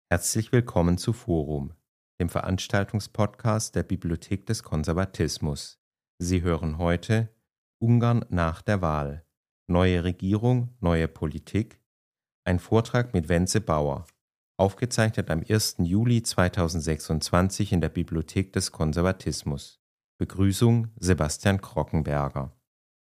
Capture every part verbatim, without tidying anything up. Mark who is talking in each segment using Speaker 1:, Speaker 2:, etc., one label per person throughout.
Speaker 1: Herzlich willkommen zu Forum, dem Veranstaltungspodcast der Bibliothek des Konservatismus. Sie hören heute Ungarn nach der Wahl. Neue Regierung, neue Politik. Ein Vortrag mit Wenzel Bauer, aufgezeichnet am ersten Juli zweitausendsechsundzwanzig in der Bibliothek des Konservatismus. Begrüßung Sebastian Krockenberger.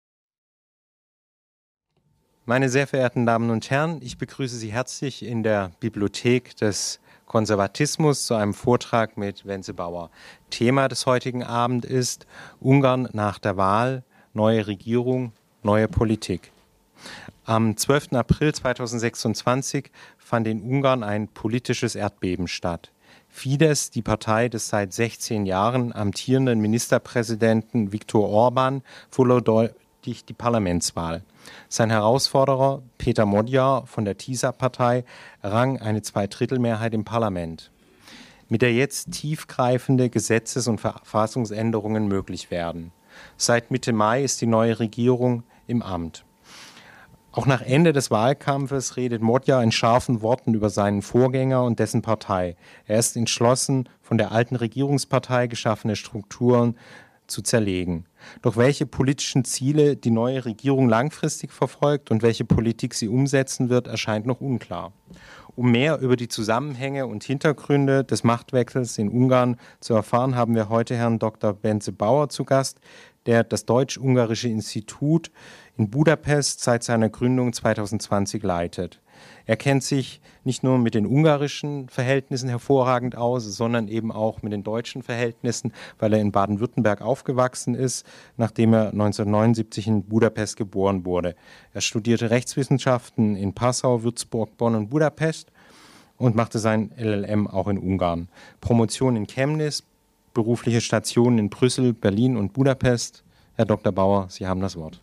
Speaker 1: Meine sehr verehrten Damen und Herren, ich begrüße Sie herzlich in der Bibliothek des Konservatismus zu einem Vortrag mit Wenzel Bauer. Thema des heutigen Abends ist Ungarn nach der Wahl, neue Regierung, neue Politik. Am zwölften April zweitausendsechsundzwanzig fand in Ungarn ein politisches Erdbeben statt. Fidesz, die Partei des seit sechzehn Jahren amtierenden Ministerpräsidenten Viktor Orbán, verlor die Parlamentswahl. Sein Herausforderer Péter Magyar von der Tisza-Partei errang eine Zweidrittelmehrheit im Parlament, mit der jetzt tiefgreifende Gesetzes- und Verfassungsänderungen möglich werden. Seit Mitte Mai ist die neue Regierung im Amt. Auch nach Ende des Wahlkampfes redet Magyar in scharfen Worten über seinen Vorgänger und dessen Partei. Er ist entschlossen, von der alten Regierungspartei geschaffene Strukturen zu zerlegen. Doch welche politischen Ziele die neue Regierung langfristig verfolgt und welche Politik sie umsetzen wird, erscheint noch unklar. Um mehr über die Zusammenhänge und Hintergründe des Machtwechsels in Ungarn zu erfahren, haben wir heute Herrn Doktor Wenzel Bauer zu Gast, der das Deutsch-Ungarische Institut in Budapest seit seiner Gründung zweitausendzwanzig leitet. Er kennt sich nicht nur mit den ungarischen Verhältnissen hervorragend aus, sondern eben auch mit den deutschen Verhältnissen, weil er in Baden-Württemberg aufgewachsen ist, nachdem er neunzehnhundertneunundsiebzig in Budapest geboren wurde. Er studierte Rechtswissenschaften in Passau, Würzburg, Bonn und Budapest und machte sein L L M auch in Ungarn. Promotion in Chemnitz, berufliche Stationen in Brüssel, Berlin und Budapest. Herr Doktor Bauer, Sie haben das Wort.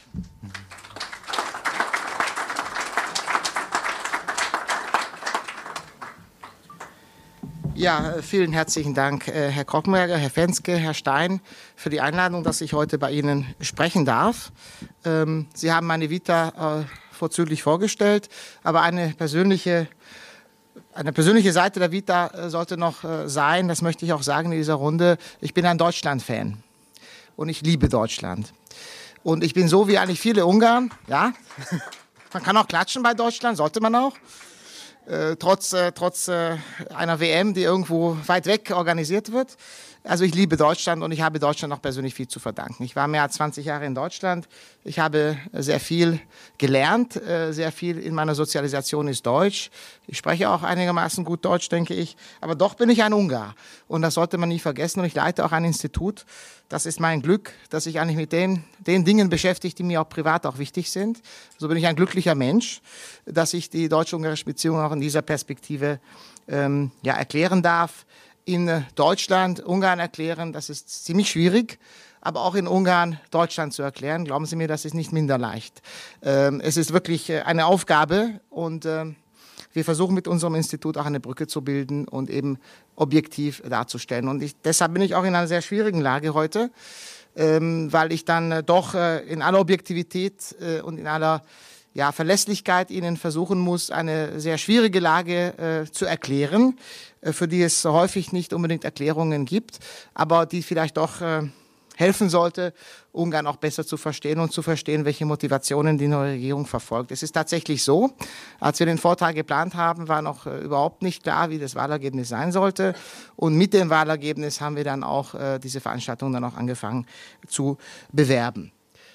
Speaker 2: Ja, vielen herzlichen Dank, Herr Krockenberger, Herr Fenske, Herr Stein, für die Einladung, dass ich heute bei Ihnen sprechen darf. Sie haben meine Vita vorzüglich vorgestellt, aber eine persönliche, eine persönliche Seite der Vita sollte noch sein, das möchte ich auch sagen in dieser Runde, ich bin ein Deutschland-Fan und ich liebe Deutschland. Und ich bin so wie eigentlich viele Ungarn, ja, man kann auch klatschen bei Deutschland, sollte man auch. Äh, trotz äh, trotz äh, einer W M, die irgendwo weit weg organisiert wird. Also ich liebe Deutschland und ich habe Deutschland auch persönlich viel zu verdanken. Ich war mehr als zwanzig Jahre in Deutschland. Ich habe sehr viel gelernt. Äh, sehr viel in meiner Sozialisation ist Deutsch. Ich spreche auch einigermaßen gut Deutsch, denke ich. Aber doch bin ich ein Ungar. Und das sollte man nie vergessen. Und ich leite auch ein Institut. Das ist mein Glück, dass ich eigentlich mit den, den Dingen beschäftige, die mir auch privat auch wichtig sind. So bin ich ein glücklicher Mensch, dass ich die deutsch-ungarische Beziehung auch in dieser Perspektive ähm, ja, erklären darf. In Deutschland, Ungarn erklären, das ist ziemlich schwierig, aber auch in Ungarn Deutschland zu erklären, glauben Sie mir, das ist nicht minder leicht. Ähm, es ist wirklich eine Aufgabe und ähm, wir versuchen mit unserem Institut auch eine Brücke zu bilden und eben objektiv darzustellen. Und ich, deshalb bin ich auch in einer sehr schwierigen Lage heute, ähm, weil ich dann äh, doch äh, in aller Objektivität äh, und in aller ja, Verlässlichkeit Ihnen versuchen muss, eine sehr schwierige Lage äh, zu erklären, äh, für die es häufig nicht unbedingt Erklärungen gibt, aber die vielleicht doch äh, helfen sollte, Ungarn auch besser zu verstehen und zu verstehen, welche Motivationen die neue Regierung verfolgt. Es ist tatsächlich so, als wir den Vortrag geplant haben, war noch äh, überhaupt nicht klar, wie das Wahlergebnis sein sollte. Und mit dem Wahlergebnis haben wir dann auch äh, diese Veranstaltung dann auch angefangen zu bewerben.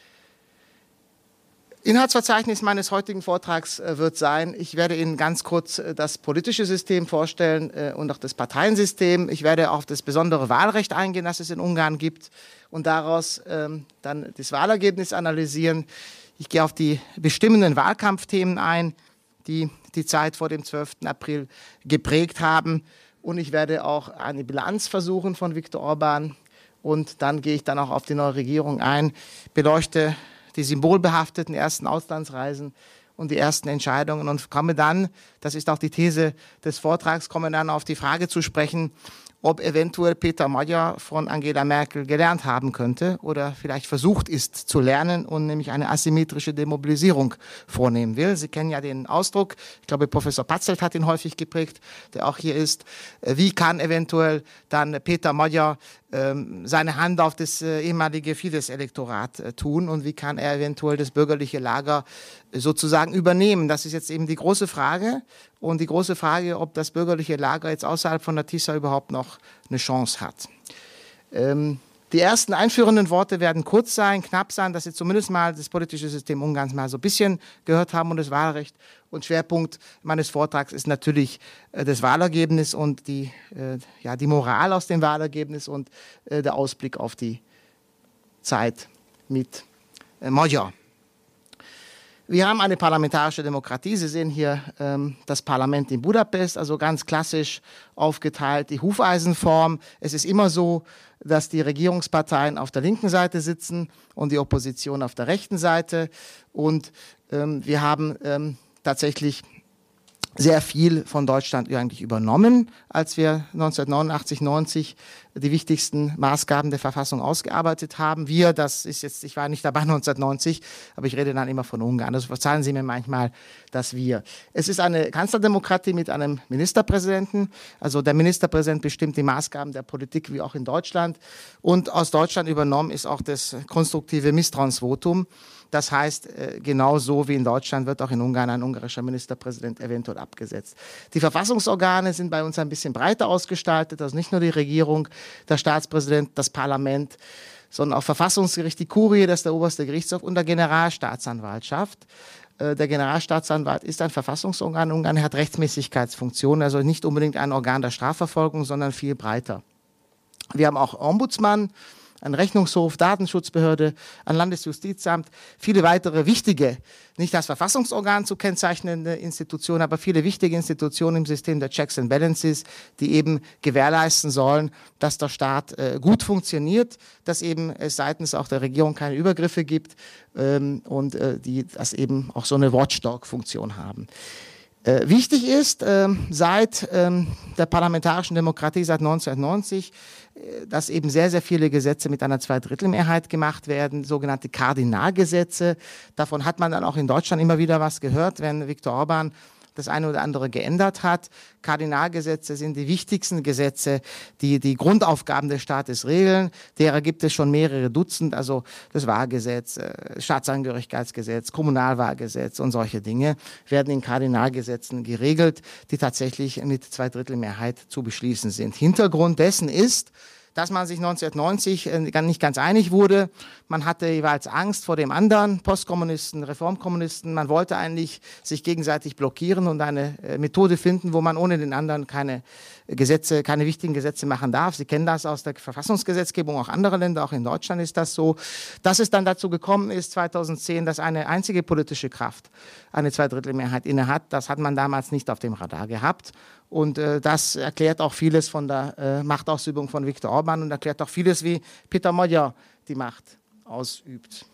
Speaker 2: Inhaltsverzeichnis meines heutigen Vortrags äh, wird sein, ich werde Ihnen ganz kurz äh, das politische System vorstellen äh, und auch das Parteiensystem. Ich werde auf das besondere Wahlrecht eingehen, das es in Ungarn gibt und daraus ähm, dann das Wahlergebnis analysieren. Ich gehe auf die bestimmenden Wahlkampfthemen ein, die die Zeit vor dem zwölften April geprägt haben. Und ich werde auch eine Bilanz versuchen von Viktor Orbán. Und dann gehe ich dann auch auf die neue Regierung ein, beleuchte die symbolbehafteten ersten Auslandsreisen und die ersten Entscheidungen und komme dann, das ist auch die These des Vortrags, komme dann auf die Frage zu sprechen, ob eventuell Peter Magyar von Angela Merkel gelernt haben könnte oder vielleicht versucht ist zu lernen und nämlich eine asymmetrische Demobilisierung vornehmen will. Sie kennen ja den Ausdruck, ich glaube Professor Patzelt hat ihn häufig geprägt, der auch hier ist. Wie kann eventuell dann Peter Magyar ähm, seine Hand auf das äh, ehemalige Fidesz-Elektorat äh, tun und wie kann er eventuell das bürgerliche Lager äh, sozusagen übernehmen? Das ist jetzt eben die große Frage. Und die große Frage, ob das bürgerliche Lager jetzt außerhalb von der TISA überhaupt noch eine Chance hat. Ähm, die ersten einführenden Worte werden kurz sein, knapp sein, dass Sie zumindest mal das politische System Ungarns mal so ein bisschen gehört haben und das Wahlrecht. Und Schwerpunkt meines Vortrags ist natürlich äh, das Wahlergebnis und die, äh, ja, die Moral aus dem Wahlergebnis und äh, der Ausblick auf die Zeit mit äh, Magyar. Wir haben eine parlamentarische Demokratie. Sie sehen hier ähm, das Parlament in Budapest, also ganz klassisch aufgeteilt, die Hufeisenform. Es ist immer so, dass die Regierungsparteien auf der linken Seite sitzen und die Opposition auf der rechten Seite. Und ähm, wir haben ähm, tatsächlich sehr viel von Deutschland eigentlich übernommen, als wir neunzehnhundertneunundachtzig, neunzig die wichtigsten Maßgaben der Verfassung ausgearbeitet haben. Wir, das ist jetzt, ich war nicht dabei neunzehnhundertneunzig, aber ich rede dann immer von Ungarn. Also verzeihen Sie mir manchmal, dass wir. Es ist eine Kanzlerdemokratie mit einem Ministerpräsidenten. Also der Ministerpräsident bestimmt die Maßgaben der Politik, wie auch in Deutschland. Und aus Deutschland übernommen ist auch das konstruktive Misstrauensvotum. Das heißt, genauso wie in Deutschland wird auch in Ungarn ein ungarischer Ministerpräsident eventuell abgesetzt. Die Verfassungsorgane sind bei uns ein bisschen breiter ausgestaltet, also nicht nur die Regierung, der Staatspräsident, das Parlament, sondern auch Verfassungsgericht, die Kurie, das ist der oberste Gerichtshof und der Generalstaatsanwaltschaft. Der Generalstaatsanwalt ist ein Verfassungsorgan in Ungarn, er hat Rechtsmäßigkeitsfunktionen, also nicht unbedingt ein Organ der Strafverfolgung, sondern viel breiter. Wir haben auch Ombudsmann, ein Rechnungshof, Datenschutzbehörde, ein Landesjustizamt, viele weitere wichtige, nicht als Verfassungsorgan zu kennzeichnende Institutionen, aber viele wichtige Institutionen im System der Checks and Balances, die eben gewährleisten sollen, dass der Staat äh, gut funktioniert, dass eben es seitens auch der Regierung keine Übergriffe gibt ähm, und äh, die das eben auch so eine Watchdog-Funktion haben. Äh, wichtig ist, äh, seit äh, der parlamentarischen Demokratie, seit neunzehnhundertneunzig, äh, dass eben sehr, sehr viele Gesetze mit einer Zweidrittelmehrheit gemacht werden, sogenannte Kardinalgesetze. Davon hat man dann auch in Deutschland immer wieder was gehört, wenn Viktor Orban das eine oder andere geändert hat. Kardinalgesetze sind die wichtigsten Gesetze, die die Grundaufgaben des Staates regeln. Derer gibt es schon mehrere Dutzend, also das Wahlgesetz, Staatsangehörigkeitsgesetz, Kommunalwahlgesetz und solche Dinge werden in Kardinalgesetzen geregelt, die tatsächlich mit Zweidrittelmehrheit zu beschließen sind. Hintergrund dessen ist, dass man sich neunzehnhundertneunzig nicht ganz einig wurde. Man hatte jeweils Angst vor dem anderen, Postkommunisten, Reformkommunisten. Man wollte eigentlich sich gegenseitig blockieren und eine Methode finden, wo man ohne den anderen keine Gesetze, keine wichtigen Gesetze machen darf. Sie kennen das aus der Verfassungsgesetzgebung, auch anderer Länder, auch in Deutschland ist das so. Dass es dann dazu gekommen ist, zweitausendzehn, dass eine einzige politische Kraft eine Zweidrittelmehrheit innehat, das hat man damals nicht auf dem Radar gehabt. Und äh, das erklärt auch vieles von der äh, Machtausübung von Viktor Orban und erklärt auch vieles, wie Peter Magyar die Macht ausübt.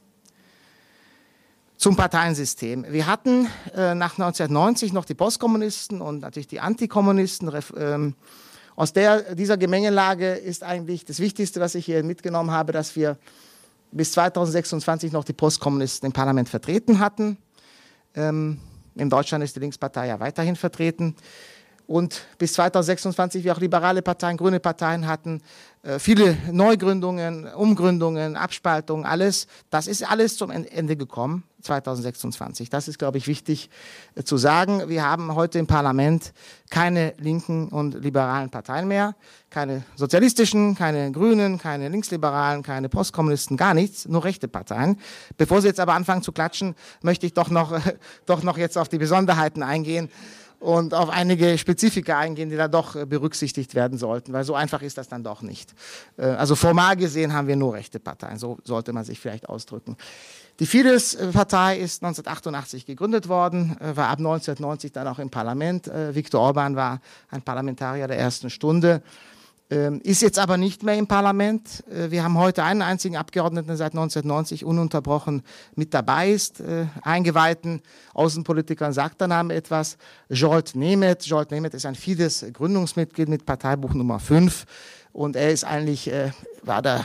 Speaker 2: Zum Parteiensystem. Wir hatten äh, nach neunzehnhundertneunzig noch die Postkommunisten und natürlich die Antikommunisten. Ähm, aus der, dieser Gemengelage ist eigentlich das Wichtigste, was ich hier mitgenommen habe, dass wir bis zweitausendsechsundzwanzig noch die Postkommunisten im Parlament vertreten hatten. Ähm, in Deutschland ist die Linkspartei ja weiterhin vertreten. Und bis zweitausendsechsundzwanzig wir auch liberale Parteien, grüne Parteien hatten, äh, viele Neugründungen, Umgründungen, Abspaltungen, alles. Das ist alles zum Ende gekommen, zweitausendsechsundzwanzig. Das ist, glaube ich, wichtig äh, zu sagen. Wir haben heute im Parlament keine linken und liberalen Parteien mehr, keine sozialistischen, keine Grünen, keine Linksliberalen, keine Postkommunisten, gar nichts, nur rechte Parteien. Bevor Sie jetzt aber anfangen zu klatschen, möchte ich doch noch, äh, doch noch jetzt auf die Besonderheiten eingehen und auf einige Spezifika eingehen, die da doch berücksichtigt werden sollten, weil so einfach ist das dann doch nicht. Also formal gesehen haben wir nur rechte Parteien, so sollte man sich vielleicht ausdrücken. Die Fidesz-Partei ist neunzehnhundertachtundachtzig gegründet worden, war ab neunzehnhundertneunzig dann auch im Parlament. Viktor Orban war ein Parlamentarier der ersten Stunde. Ist jetzt aber nicht mehr im Parlament. Wir haben heute einen einzigen Abgeordneten, der seit neunzehnhundertneunzig ununterbrochen mit dabei ist. Eingeweihten Außenpolitikern sagt der Name etwas. Zsolt Németh. Zsolt Németh ist ein Fidesz-Gründungsmitglied mit Parteibuch Nummer fünf. Und er ist eigentlich, war der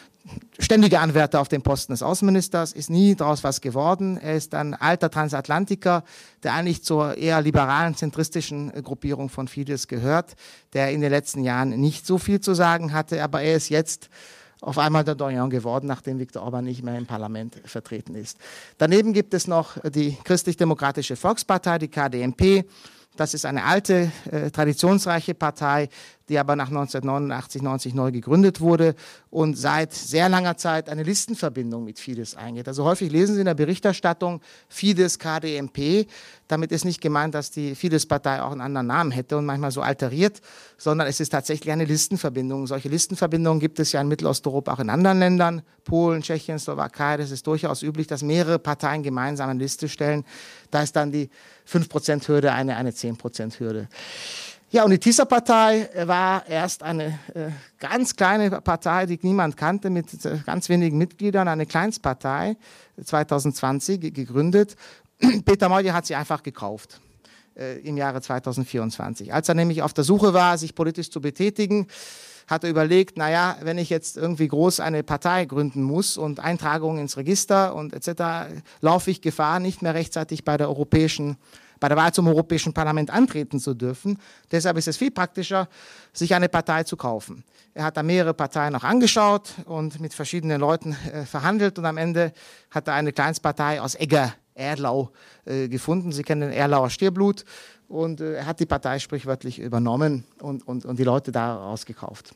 Speaker 2: ständige Anwärter auf den Posten des Außenministers, ist nie daraus was geworden. Er ist ein alter Transatlantiker, der eigentlich zur eher liberalen, zentristischen Gruppierung von Fidesz gehört, der in den letzten Jahren nicht so viel zu sagen hatte, aber er ist jetzt auf einmal der Doyen geworden, nachdem Viktor Orban nicht mehr im Parlament vertreten ist. Daneben gibt es noch die Christlich-Demokratische Volkspartei, die K D M P. Das ist eine alte, äh, traditionsreiche Partei, die aber nach neunzehnhundertneunundachtzig, neunzig neu gegründet wurde und seit sehr langer Zeit eine Listenverbindung mit Fidesz eingeht. Also häufig lesen Sie in der Berichterstattung Fidesz, K D M P. Damit ist nicht gemeint, dass die Fidesz-Partei auch einen anderen Namen hätte und manchmal so alteriert, sondern es ist tatsächlich eine Listenverbindung. Solche Listenverbindungen gibt es ja in Mittelosteuropa auch in anderen Ländern, Polen, Tschechien, Slowakei. Das ist durchaus üblich, dass mehrere Parteien gemeinsam eine Liste stellen. Da ist dann die fünf Prozent Hürde eine, eine zehn Prozent Hürde. Ja, und die Tisza-Partei war erst eine äh, ganz kleine Partei, die niemand kannte, mit äh, ganz wenigen Mitgliedern, eine Kleinstpartei, zwanzig zwanzig gegründet. Peter Molje hat sie einfach gekauft äh, im Jahre zwanzig vierundzwanzig. Als er nämlich auf der Suche war, sich politisch zu betätigen, hat er überlegt, naja, wenn ich jetzt irgendwie groß eine Partei gründen muss und Eintragungen ins Register und et cetera, laufe ich Gefahr, nicht mehr rechtzeitig bei der europäischen bei der Wahl zum Europäischen Parlament antreten zu dürfen. Deshalb ist es viel praktischer, sich eine Partei zu kaufen. Er hat da mehrere Parteien noch angeschaut und mit verschiedenen Leuten äh, verhandelt und am Ende hat er eine Kleinstpartei aus Egger, Erlau, äh, gefunden. Sie kennen den Erlauer Stierblut und äh, er hat die Partei sprichwörtlich übernommen und, und, und die Leute daraus gekauft.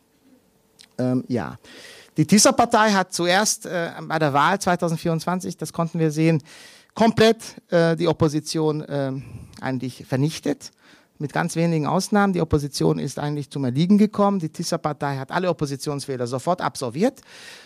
Speaker 2: Ähm, ja. Die Tisza-Partei hat zuerst äh, bei der Wahl zwanzig vierundzwanzig, das konnten wir sehen, komplett äh, die Opposition äh, eigentlich vernichtet, mit ganz wenigen Ausnahmen. Die Opposition ist eigentlich zum Erliegen gekommen. Die Tisza-Partei hat alle Oppositionswähler sofort absolviert.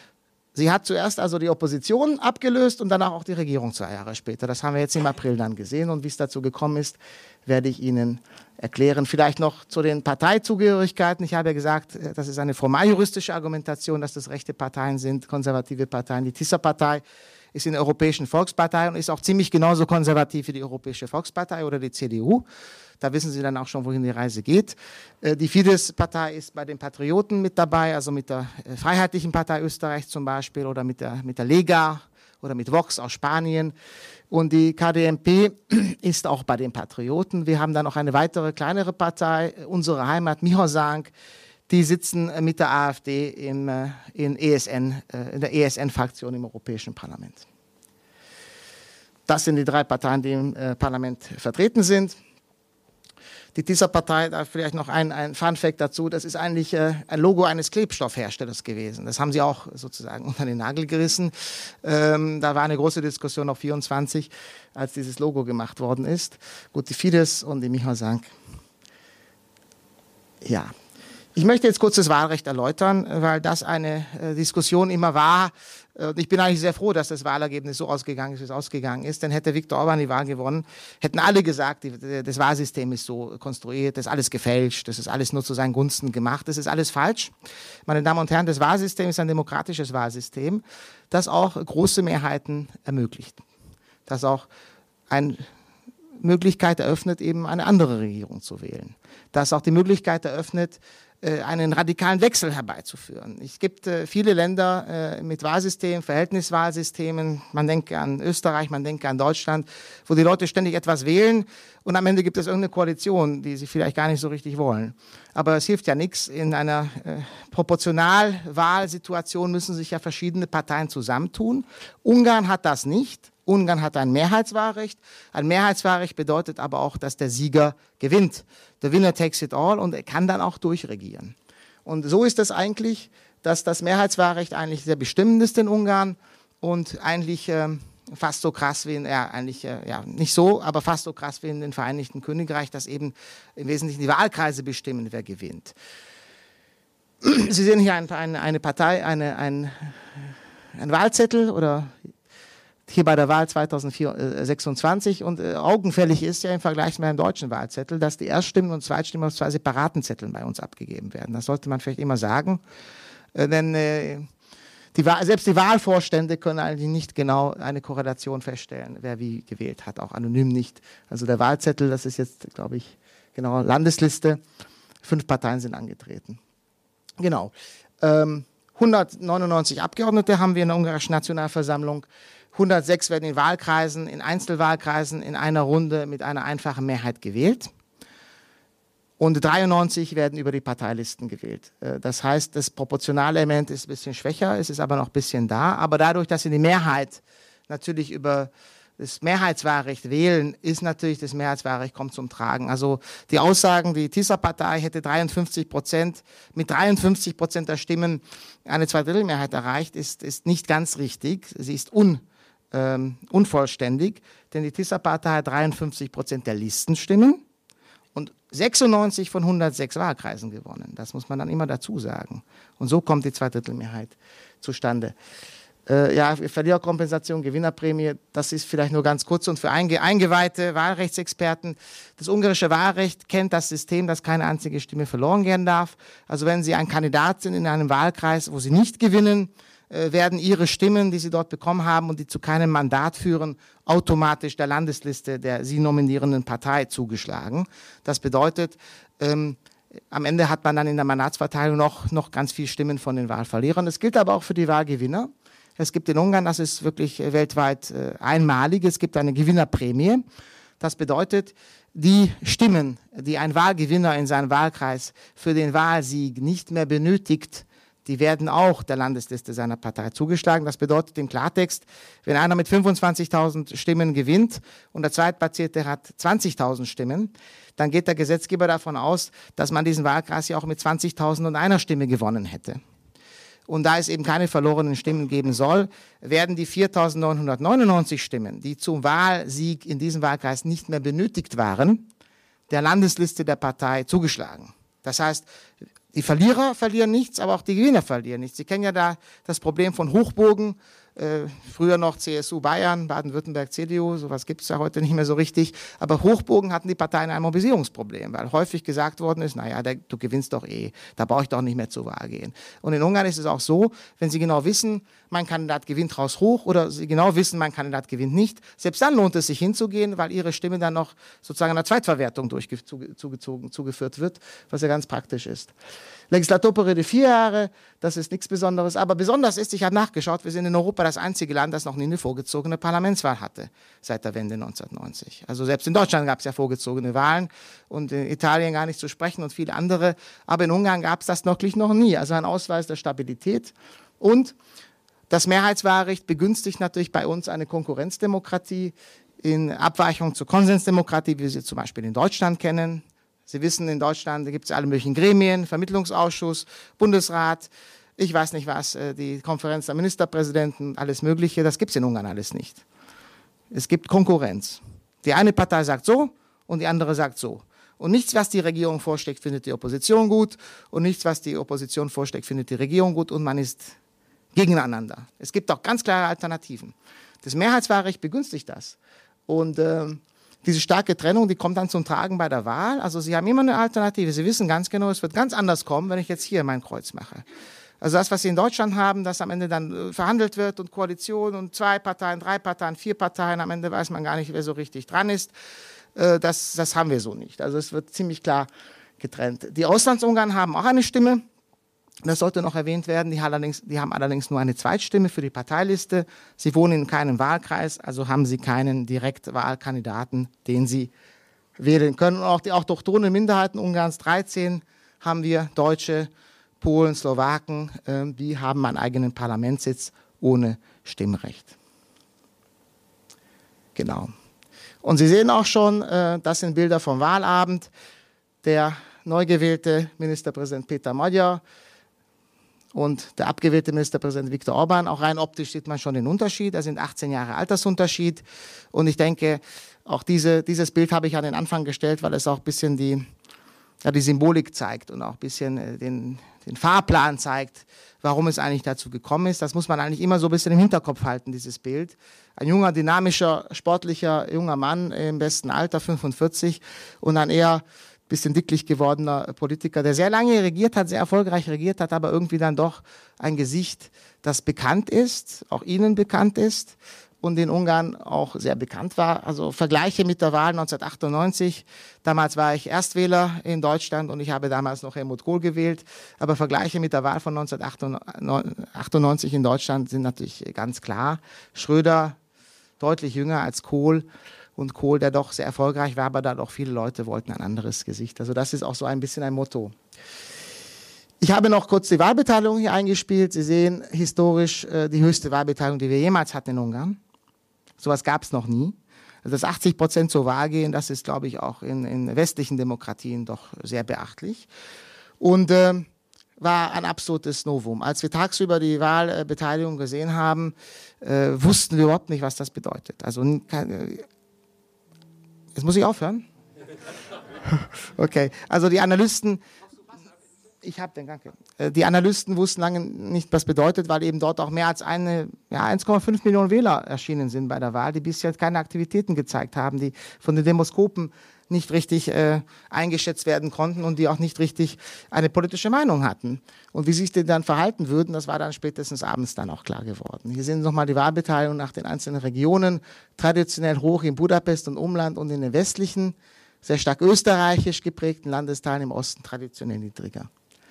Speaker 2: Sie hat zuerst also die Opposition abgelöst und danach auch die Regierung zwei Jahre später. Das haben wir jetzt im April dann gesehen und wie es dazu gekommen ist, werde ich Ihnen erklären. Vielleicht noch zu den Parteizugehörigkeiten. Ich habe ja gesagt, das ist eine formaljuristische Argumentation, dass das rechte Parteien sind, konservative Parteien. Die Tisza-Partei ist in der Europäischen Volkspartei und ist auch ziemlich genauso konservativ wie die Europäische Volkspartei oder die C D U. Da wissen Sie dann auch schon, wohin die Reise geht. Die Fidesz-Partei ist bei den Patrioten mit dabei, also mit der Freiheitlichen Partei Österreichs zum Beispiel oder mit der, mit der Lega oder mit Vox aus Spanien. Und die K D M P ist auch bei den Patrioten. Wir haben dann noch eine weitere kleinere Partei, unsere Heimat, Mihosank. Die sitzen mit der AfD im, in, E S N, in der E S N-Fraktion im Europäischen Parlament. Das sind die drei Parteien, die im Parlament vertreten sind. Die Tisza-Partei, da vielleicht noch ein, ein Fun-Fact dazu, das ist eigentlich äh, ein Logo eines Klebstoffherstellers gewesen. Das haben sie auch sozusagen unter den Nagel gerissen. Ähm, da war eine große Diskussion auf vierundzwanzig, als dieses Logo gemacht worden ist. Gut, die Fidesz und die Mihosank. Ja. Ich möchte jetzt kurz das Wahlrecht erläutern, weil das eine äh, Diskussion immer war. Und ich bin eigentlich sehr froh, dass das Wahlergebnis so ausgegangen ist, wie es ausgegangen ist. Denn hätte Viktor Orban die Wahl gewonnen, hätten alle gesagt, die, das Wahlsystem ist so konstruiert, das ist alles gefälscht, das ist alles nur zu seinen Gunsten gemacht, das ist alles falsch. Meine Damen und Herren, das Wahlsystem ist ein demokratisches Wahlsystem, das auch große Mehrheiten ermöglicht. Das auch eine Möglichkeit eröffnet, eben eine andere Regierung zu wählen. Das auch die Möglichkeit eröffnet, einen radikalen Wechsel herbeizuführen. Es gibt äh, viele Länder äh, mit Wahlsystemen, Verhältniswahlsystemen, man denke an Österreich, man denke an Deutschland, wo die Leute ständig etwas wählen und am Ende gibt es irgendeine Koalition, die sie vielleicht gar nicht so richtig wollen. Aber es hilft ja nichts. In einer äh, Proportionalwahlsituation müssen sich ja verschiedene Parteien zusammentun. Ungarn hat das nicht. Ungarn hat ein Mehrheitswahlrecht. Ein Mehrheitswahlrecht bedeutet aber auch, dass der Sieger gewinnt. The winner takes it all und er kann dann auch durchregieren. Und so ist es eigentlich, dass das Mehrheitswahlrecht eigentlich sehr bestimmend ist in Ungarn und eigentlich äh, fast so krass wie in, ja, eigentlich, äh, ja, nicht so, aber fast so krass wie in den Vereinigten Königreich, dass eben im Wesentlichen die Wahlkreise bestimmen, wer gewinnt. Sie sehen hier ein, eine, eine Partei, eine, ein, ein Wahlzettel oder hier bei der Wahl zweitausendsechsundzwanzig. Und äh, augenfällig ist ja im Vergleich mit einem deutschen Wahlzettel, dass die Erststimmen und Zweitstimmen auf zwei separaten Zetteln bei uns abgegeben werden. Das sollte man vielleicht immer sagen, äh, denn äh, die selbst die Wahlvorstände können eigentlich nicht genau eine Korrelation feststellen, wer wie gewählt hat, auch anonym nicht. Also der Wahlzettel, das ist jetzt, glaube ich, genau Landesliste. Fünf Parteien sind angetreten. Genau. Ähm, hundertneunundneunzig Abgeordnete haben wir in der ungarischen Nationalversammlung. hundertsechs werden in Wahlkreisen, in Einzelwahlkreisen in einer Runde mit einer einfachen Mehrheit gewählt. Und dreiundneunzig werden über die Parteilisten gewählt. Das heißt, das proportionale Element ist ein bisschen schwächer, es ist aber noch ein bisschen da. Aber dadurch, dass sie die Mehrheit natürlich über das Mehrheitswahlrecht wählen, ist natürlich das Mehrheitswahlrecht kommt zum Tragen. Also die Aussagen, die TISA-Partei hätte dreiundfünfzig Prozent, mit dreiundfünfzig Prozent der Stimmen eine Zweidrittelmehrheit erreicht, ist, ist nicht ganz richtig. Sie ist un, ähm, unvollständig, denn die TISA-Partei hat dreiundfünfzig Prozent der Listenstimmen und sechsundneunzig von hundertsechs Wahlkreisen gewonnen. Das muss man dann immer dazu sagen. Und so kommt die Zweidrittelmehrheit zustande. Äh, ja, Verliererkompensation, Gewinnerprämie, das ist vielleicht nur ganz kurz. Und für einge eingeweihte Wahlrechtsexperten, das ungarische Wahlrecht kennt das System, dass keine einzige Stimme verloren gehen darf. Also wenn Sie ein Kandidat sind in einem Wahlkreis, wo Sie nicht gewinnen, äh, werden Ihre Stimmen, die Sie dort bekommen haben und die zu keinem Mandat führen, automatisch der Landesliste der Sie nominierenden Partei zugeschlagen. Das bedeutet, ähm, am Ende hat man dann in der Mandatsverteilung noch, noch ganz viele Stimmen von den Wahlverlierern. Das gilt aber auch für die Wahlgewinner. Es gibt in Ungarn, das ist wirklich weltweit äh, einmalig, es gibt eine Gewinnerprämie. Das bedeutet, die Stimmen, die ein Wahlgewinner in seinem Wahlkreis für den Wahlsieg nicht mehr benötigt, die werden auch der Landesliste seiner Partei zugeschlagen. Das bedeutet im Klartext, wenn einer mit fünfundzwanzigtausend Stimmen gewinnt und der Zweitplatzierte hat zwanzigtausend Stimmen, dann geht der Gesetzgeber davon aus, dass man diesen Wahlkreis ja auch mit zwanzigtausend und einer Stimme gewonnen hätte. Und da es eben keine verlorenen Stimmen geben soll, werden die viertausendneunhundertneunundneunzig Stimmen, die zum Wahlsieg in diesem Wahlkreis nicht mehr benötigt waren, der Landesliste der Partei zugeschlagen. Das heißt, die Verlierer verlieren nichts, aber auch die Gewinner verlieren nichts. Sie kennen ja da das Problem von Hochburgen, äh, früher noch C S U Bayern, Baden-Württemberg C D U, sowas gibt es ja heute nicht mehr so richtig. Aber Hochburgen hatten die Parteien ein Mobilisierungsproblem, weil häufig gesagt worden ist, naja, der, du gewinnst doch eh, da brauche ich doch nicht mehr zur Wahl gehen. Und in Ungarn ist es auch so, wenn Sie genau wissen, mein Kandidat gewinnt Haus hoch oder Sie genau wissen, mein Kandidat gewinnt nicht, selbst dann lohnt es sich hinzugehen, weil Ihre Stimme dann noch sozusagen einer Zweitverwertung durchge zugezogen, zugeführt wird, was ja ganz praktisch ist. Legislaturperiode vier Jahre, das ist nichts Besonderes. Aber besonders ist, ich habe nachgeschaut, wir sind in Europa das einzige Land, das noch nie eine vorgezogene Parlamentswahl hatte, seit der Wende neunzehnhundertneunzig. Also selbst in Deutschland gab es ja vorgezogene Wahlen und in Italien gar nicht zu sprechen und viele andere. Aber in Ungarn gab es das wirklich noch nie. Also ein Ausweis der Stabilität. Und das Mehrheitswahlrecht begünstigt natürlich bei uns eine Konkurrenzdemokratie in Abweichung zur Konsensdemokratie, wie wir sie zum Beispiel in Deutschland kennen. Sie wissen, in Deutschland gibt es alle möglichen Gremien, Vermittlungsausschuss, Bundesrat, ich weiß nicht was, die Konferenz der Ministerpräsidenten, alles Mögliche. Das gibt es in Ungarn alles nicht. Es gibt Konkurrenz. Die eine Partei sagt so und die andere sagt so. Und nichts, was die Regierung vorschlägt, findet die Opposition gut. Und nichts, was die Opposition vorschlägt, findet die Regierung gut. Und man ist gegeneinander. Es gibt auch ganz klare Alternativen. Das Mehrheitswahlrecht begünstigt das. Und äh, diese starke Trennung, die kommt dann zum Tragen bei der Wahl. Also Sie haben immer eine Alternative. Sie wissen ganz genau, es wird ganz anders kommen, wenn ich jetzt hier mein Kreuz mache. Also das, was Sie in Deutschland haben, dass am Ende dann äh, verhandelt wird und Koalition und zwei Parteien, drei Parteien, vier Parteien, am Ende weiß man gar nicht, wer so richtig dran ist. Äh, das, das haben wir so nicht. Also es wird ziemlich klar getrennt. Die Auslandsungarn haben auch eine Stimme. Das sollte noch erwähnt werden. Die, allerdings, die haben allerdings nur eine Zweitstimme für die Parteiliste. Sie wohnen in keinem Wahlkreis, also haben sie keinen Direktwahlkandidaten, den sie wählen können. Und auch die autochthonen Minderheiten Ungarns, dreizehn haben wir, Deutsche, Polen, Slowaken, äh, die haben einen eigenen Parlamentssitz ohne Stimmrecht. Genau. Und Sie sehen auch schon, äh, das sind Bilder vom Wahlabend. Der neu gewählte Ministerpräsident Peter Magyar und der abgewählte Ministerpräsident Viktor Orbán. Auch rein optisch sieht man schon den Unterschied. Da sind achtzehn Jahre Altersunterschied. Und ich denke, auch diese, dieses Bild habe ich an den Anfang gestellt, weil es auch ein bisschen die, ja, die Symbolik zeigt und auch ein bisschen äh, den, den Fahrplan zeigt, warum es eigentlich dazu gekommen ist. Das muss man eigentlich immer so ein bisschen im Hinterkopf halten, dieses Bild. Ein junger, dynamischer, sportlicher, junger Mann im besten Alter, fünfundvierzig, und ein eher ein bisschen dicklich gewordener Politiker, der sehr lange regiert hat, sehr erfolgreich regiert hat, aber irgendwie dann doch ein Gesicht, das bekannt ist, auch Ihnen bekannt ist und in Ungarn auch sehr bekannt war. Also Vergleiche mit der Wahl neunzehnhundertachtundneunzig. Damals war ich Erstwähler in Deutschland und ich habe damals noch Helmut Kohl gewählt. Aber Vergleiche mit der Wahl von neunzehnhundertachtundneunzig in Deutschland sind natürlich ganz klar. Schröder deutlich jünger als Kohl und Kohl, der doch sehr erfolgreich war, aber da doch viele Leute wollten ein anderes Gesicht. Also das ist auch so ein bisschen ein Motto. Ich habe noch kurz die Wahlbeteiligung hier eingespielt. Sie sehen historisch äh, die höchste Wahlbeteiligung, die wir jemals hatten in Ungarn. Sowas gab es noch nie. Also dass achtzig Prozent zur Wahl gehen, das ist, glaube ich, auch in, in westlichen Demokratien doch sehr beachtlich. Und äh, war ein absolutes Novum. Als wir tagsüber die Wahlbeteiligung gesehen haben, äh, wussten wir überhaupt nicht, was das bedeutet. Also, äh, jetzt muss ich aufhören? Okay, also die Analysten... Ich habe den, danke. Die Analysten wussten lange nicht, was bedeutet, weil eben dort auch mehr als eine, ja, eins Komma fünf Millionen Wähler erschienen sind bei der Wahl, die bisher keine Aktivitäten gezeigt haben, die von den Demoskopen nicht richtig äh, eingeschätzt werden konnten und die auch nicht richtig eine politische Meinung hatten. Und wie sich die dann verhalten würden, das war dann spätestens abends dann auch klar geworden. Hier sehen Sie nochmal die Wahlbeteiligung nach den einzelnen Regionen, traditionell hoch in Budapest und Umland und in den westlichen, sehr stark österreichisch geprägten Landesteilen im Osten traditionell niedriger.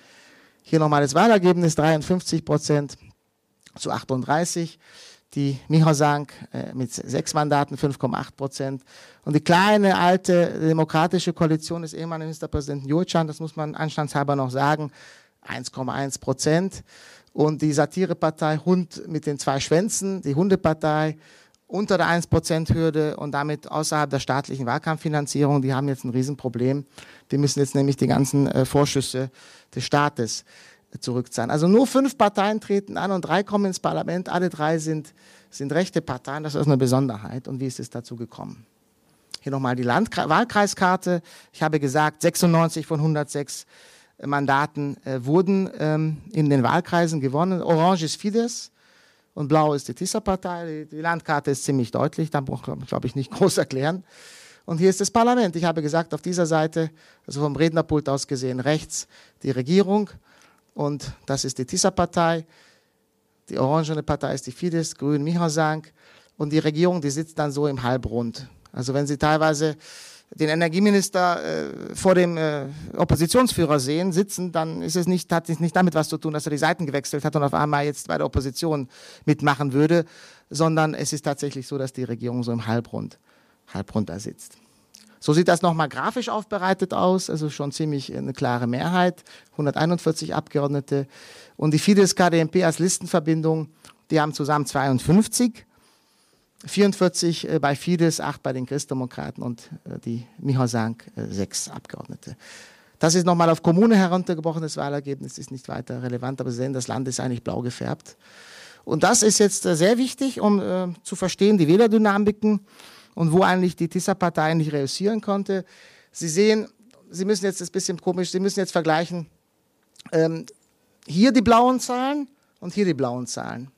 Speaker 2: Hier nochmal das Wahlergebnis, dreiundfünfzig Prozent zu achtunddreißig. Die Michał äh, mit sechs Mandaten, fünf Komma acht Prozent. Und die kleine, alte demokratische Koalition des ehemaligen Ministerpräsidenten Gyurcsány, das muss man anstandshalber noch sagen, eins Komma eins Prozent. Und die Satirepartei Hund mit den zwei Schwänzen, die Hundepartei, unter der ein Prozent Hürde und damit außerhalb der staatlichen Wahlkampffinanzierung, die haben jetzt ein Riesenproblem. Die müssen jetzt nämlich die ganzen äh, Vorschüsse des Staates äh, zurückzahlen. Also nur fünf Parteien treten an und drei kommen ins Parlament. Alle drei sind, sind rechte Parteien. Das ist eine Besonderheit. Und wie ist es dazu gekommen? Hier nochmal die Landkre- Wahlkreiskarte. Ich habe gesagt, sechsundneunzig von hundertsechs Mandaten äh, wurden ähm, in den Wahlkreisen gewonnen. Orange ist Fidesz. Und blau ist die Tisza-Partei. Die Landkarte ist ziemlich deutlich, da brauche ich, glaube ich, nicht groß erklären. Und hier ist das Parlament. Ich habe gesagt, auf dieser Seite, also vom Rednerpult aus gesehen, rechts die Regierung. Und das ist die Tisza-Partei. Die orangene Partei ist die Fidesz, grün Michał. Und die Regierung, die sitzt dann so im Halbrund. Also wenn Sie teilweise den Energieminister äh, vor dem äh, Oppositionsführer sehen, sitzen, dann ist es nicht, hat es nicht damit was zu tun, dass er die Seiten gewechselt hat und auf einmal jetzt bei der Opposition mitmachen würde, sondern es ist tatsächlich so, dass die Regierung so im Halbrund, Halbrund da sitzt. So sieht das nochmal grafisch aufbereitet aus, also schon ziemlich eine klare Mehrheit, hunderteinundvierzig Abgeordnete. Und die Fidesz-K D M P als Listenverbindung, die haben zusammen zweiundfünfzig. vierundvierzig bei Fidesz, acht bei den Christdemokraten und die Michał sechs Abgeordnete. Das ist nochmal auf Kommune heruntergebrochenes Wahlergebnis, ist nicht weiter relevant, aber Sie sehen, das Land ist eigentlich blau gefärbt. Und das ist jetzt sehr wichtig, um äh, zu verstehen, die Wählerdynamiken und wo eigentlich die Tisza-Partei nicht reüssieren konnte. Sie sehen, Sie müssen jetzt, das ist ein bisschen komisch, Sie müssen jetzt vergleichen, ähm, hier die blauen Zahlen und hier die blauen Zahlen,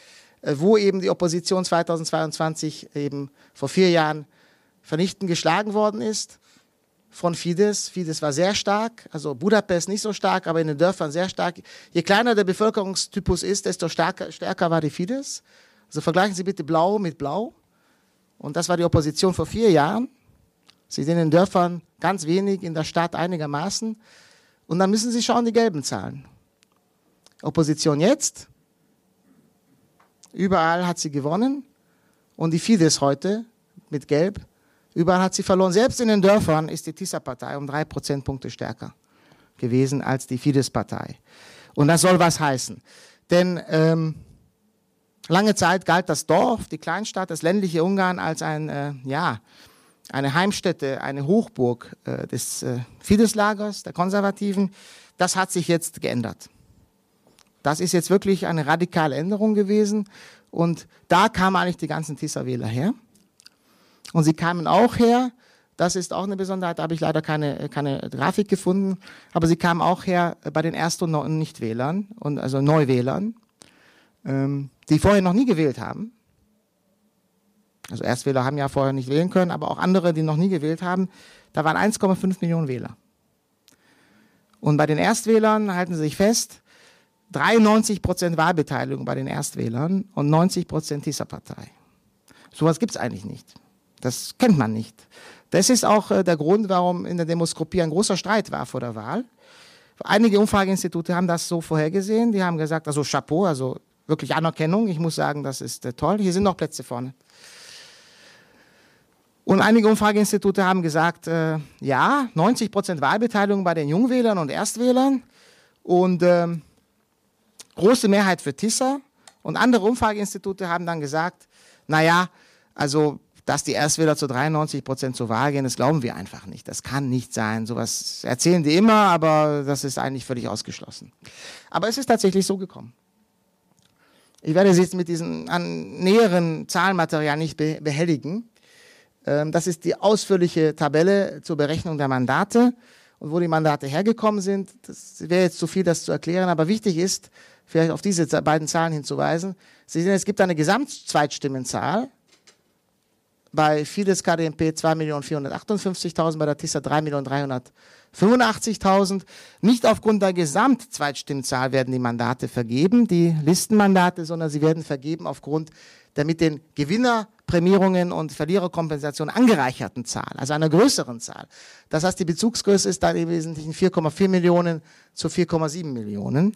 Speaker 2: wo eben die Opposition zweitausendzweiundzwanzig eben vor vier Jahren vernichtend geschlagen worden ist von Fidesz. Fidesz war sehr stark, also Budapest nicht so stark, aber in den Dörfern sehr stark. Je kleiner der Bevölkerungstypus ist, desto stärker, stärker war die Fidesz. Also vergleichen Sie bitte Blau mit Blau. Und das war die Opposition vor vier Jahren. Sie sehen in den Dörfern ganz wenig, in der Stadt einigermaßen. Und dann müssen Sie schauen, die gelben Zahlen. Opposition jetzt. Überall hat sie gewonnen und die Fidesz heute mit Gelb, überall hat sie verloren. Selbst in den Dörfern ist die Tisza-Partei um drei Prozentpunkte stärker gewesen als die Fidesz-Partei. Und das soll was heißen. Denn ähm, lange Zeit galt das Dorf, die Kleinstadt, das ländliche Ungarn als ein, äh, ja, eine Heimstätte, eine Hochburg äh, des äh, Fidesz-Lagers, der Konservativen. Das hat sich jetzt geändert. Das ist jetzt wirklich eine radikale Änderung gewesen und da kamen eigentlich die ganzen Tisza-Wähler her und sie kamen auch her, Das ist auch eine Besonderheit, da habe ich leider keine, keine Grafik gefunden. Aber sie kam auch her bei den Erst- und Nichtwählern, und also Neuwählern, ähm, die vorher noch nie gewählt haben. Also Erstwähler haben ja vorher nicht wählen können, aber auch andere, die noch nie gewählt haben. Da waren eins Komma fünf Millionen Wähler. Und bei den Erstwählern, halten Sie sich fest, dreiundneunzig Prozent Wahlbeteiligung bei den Erstwählern und neunzig Prozent Tisza-Partei. Sowas gibt es eigentlich nicht. Das kennt man nicht. Das ist auch äh, der Grund, warum in der Demoskopie ein großer Streit war vor der Wahl. Einige Umfrageinstitute haben das so vorhergesehen. Die haben gesagt, also Chapeau, also wirklich Anerkennung. Ich muss sagen, das ist äh, toll. Hier sind noch Plätze vorne. Und einige Umfrageinstitute haben gesagt, äh, ja, neunzig Prozent Wahlbeteiligung bei den Jungwählern und Erstwählern und äh, große Mehrheit für Tisza. Und andere Umfrageinstitute haben dann gesagt, naja, also dass die Erstwähler zu dreiundneunzig Prozent zur Wahl gehen, das glauben wir einfach nicht. Das kann nicht sein. Sowas erzählen die immer, aber das ist eigentlich völlig ausgeschlossen. Aber es ist tatsächlich so gekommen. Ich werde Sie jetzt mit diesem an näheren Zahlenmaterial nicht be behelligen. Das ist die ausführliche Tabelle zur Berechnung der Mandate und wo die Mandate hergekommen sind. Das wäre jetzt zu viel, das zu erklären, aber wichtig ist, vielleicht auf diese beiden Zahlen hinzuweisen. Sie sehen, es gibt eine Gesamtzweitstimmenzahl. Bei Fidesz K D M P zwei Millionen vierhundertachtundfünfzigtausend, bei der Tisza drei Millionen dreihundertfünfundachtzigtausend. Nicht aufgrund der Gesamtzweitstimmzahl werden die Mandate vergeben, die Listenmandate, sondern sie werden vergeben aufgrund der mit den Gewinnerprämierungen und Verliererkompensationen angereicherten Zahl, also einer größeren Zahl. Das heißt, die Bezugsgröße ist dann im Wesentlichen vier Komma vier Millionen zu vier Komma sieben Millionen.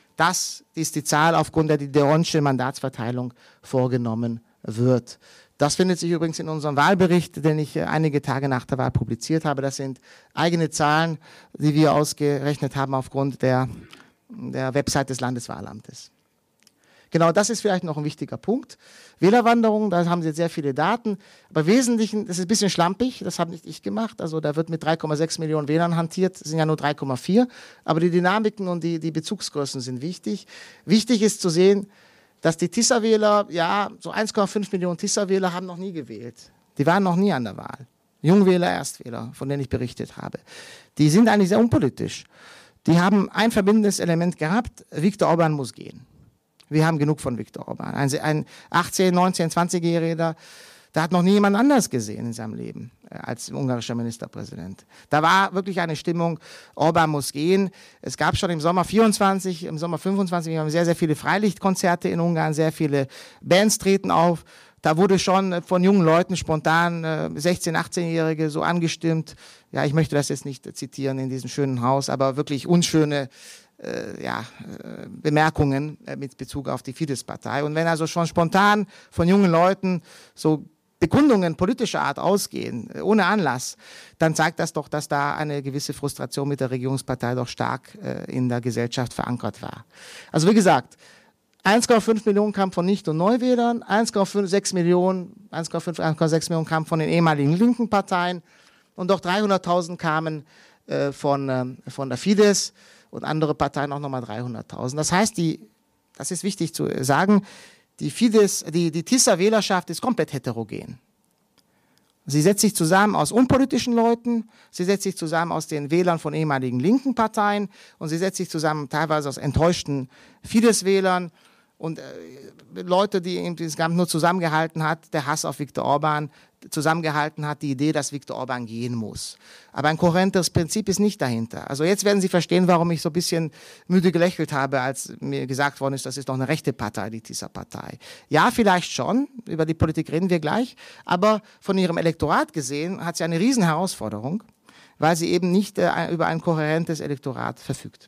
Speaker 2: Das ist die Zahl, aufgrund der die D'Hondtsche Mandatsverteilung vorgenommen wird. Das findet sich übrigens in unserem Wahlbericht, den ich einige Tage nach der Wahl publiziert habe. Das sind eigene Zahlen, die wir ausgerechnet haben aufgrund der, der Website des Landeswahlamtes. Genau, das ist vielleicht noch ein wichtiger Punkt. Wählerwanderung, da haben Sie jetzt sehr viele Daten, aber im Wesentlichen, das ist ein bisschen schlampig, das habe nicht ich gemacht, also da wird mit drei Komma sechs Millionen Wählern hantiert, das sind ja nur drei Komma vier, aber die Dynamiken und die, die Bezugsgrößen sind wichtig. Wichtig ist zu sehen, dass die Tisza-Wähler, ja, so eins Komma fünf Millionen Tisza-Wähler haben noch nie gewählt. Die waren noch nie an der Wahl. Jungwähler, Erstwähler, von denen ich berichtet habe. Die sind eigentlich sehr unpolitisch. Die haben ein verbindendes Element gehabt, Viktor Orbán muss gehen. Wir haben genug von Viktor Orbán. Ein, ein achtzehn-, neunzehn-, zwanzigjähriger, der hat noch nie jemand anders gesehen in seinem Leben als ungarischer Ministerpräsident. Da war wirklich eine Stimmung, Orbán muss gehen. Es gab schon im Sommer vierundzwanzig, im Sommer fünfundzwanzig, wir haben sehr, sehr viele Freilichtkonzerte in Ungarn, sehr viele Bands treten auf. Da wurde schon von jungen Leuten spontan sechzehn-, achtzehnjährige so angestimmt. Ja, ich möchte das jetzt nicht zitieren in diesem schönen Haus, aber wirklich unschöne äh, ja, äh, Bemerkungen äh, mit Bezug auf die Fidesz-Partei. Und wenn also schon spontan von jungen Leuten so Bekundungen politischer Art ausgehen, ohne Anlass, dann zeigt das doch, dass da eine gewisse Frustration mit der Regierungspartei doch stark äh, in der Gesellschaft verankert war. Also wie gesagt, eins Komma fünf Millionen kam von Nicht- und Neuwählern, eins Komma sechs Millionen, eins Komma fünf, eins Komma sechs Millionen kamen von den ehemaligen linken Parteien und doch dreihunderttausend kamen äh, von, äh, von der Fidesz und andere Parteien auch nochmal dreihunderttausend. Das heißt, die, das ist wichtig zu sagen, die Fidesz, die, die Tisza-Wählerschaft ist komplett heterogen. Sie setzt sich zusammen aus unpolitischen Leuten, sie setzt sich zusammen aus den Wählern von ehemaligen linken Parteien und sie setzt sich zusammen teilweise aus enttäuschten Fidesz-Wählern und äh, Leute, die insgesamt nur zusammengehalten hat, der Hass auf Viktor Orbán, zusammengehalten hat die Idee, dass Viktor Orbán gehen muss. Aber ein kohärentes Prinzip ist nicht dahinter. Also jetzt werden Sie verstehen, warum ich so ein bisschen müde gelächelt habe, als mir gesagt worden ist, das ist doch eine rechte Partei, die Tisza-Partei. Ja, vielleicht schon, über die Politik reden wir gleich, aber von ihrem Elektorat gesehen hat sie eine riesen Herausforderung, weil sie eben nicht äh, über ein kohärentes Elektorat verfügt.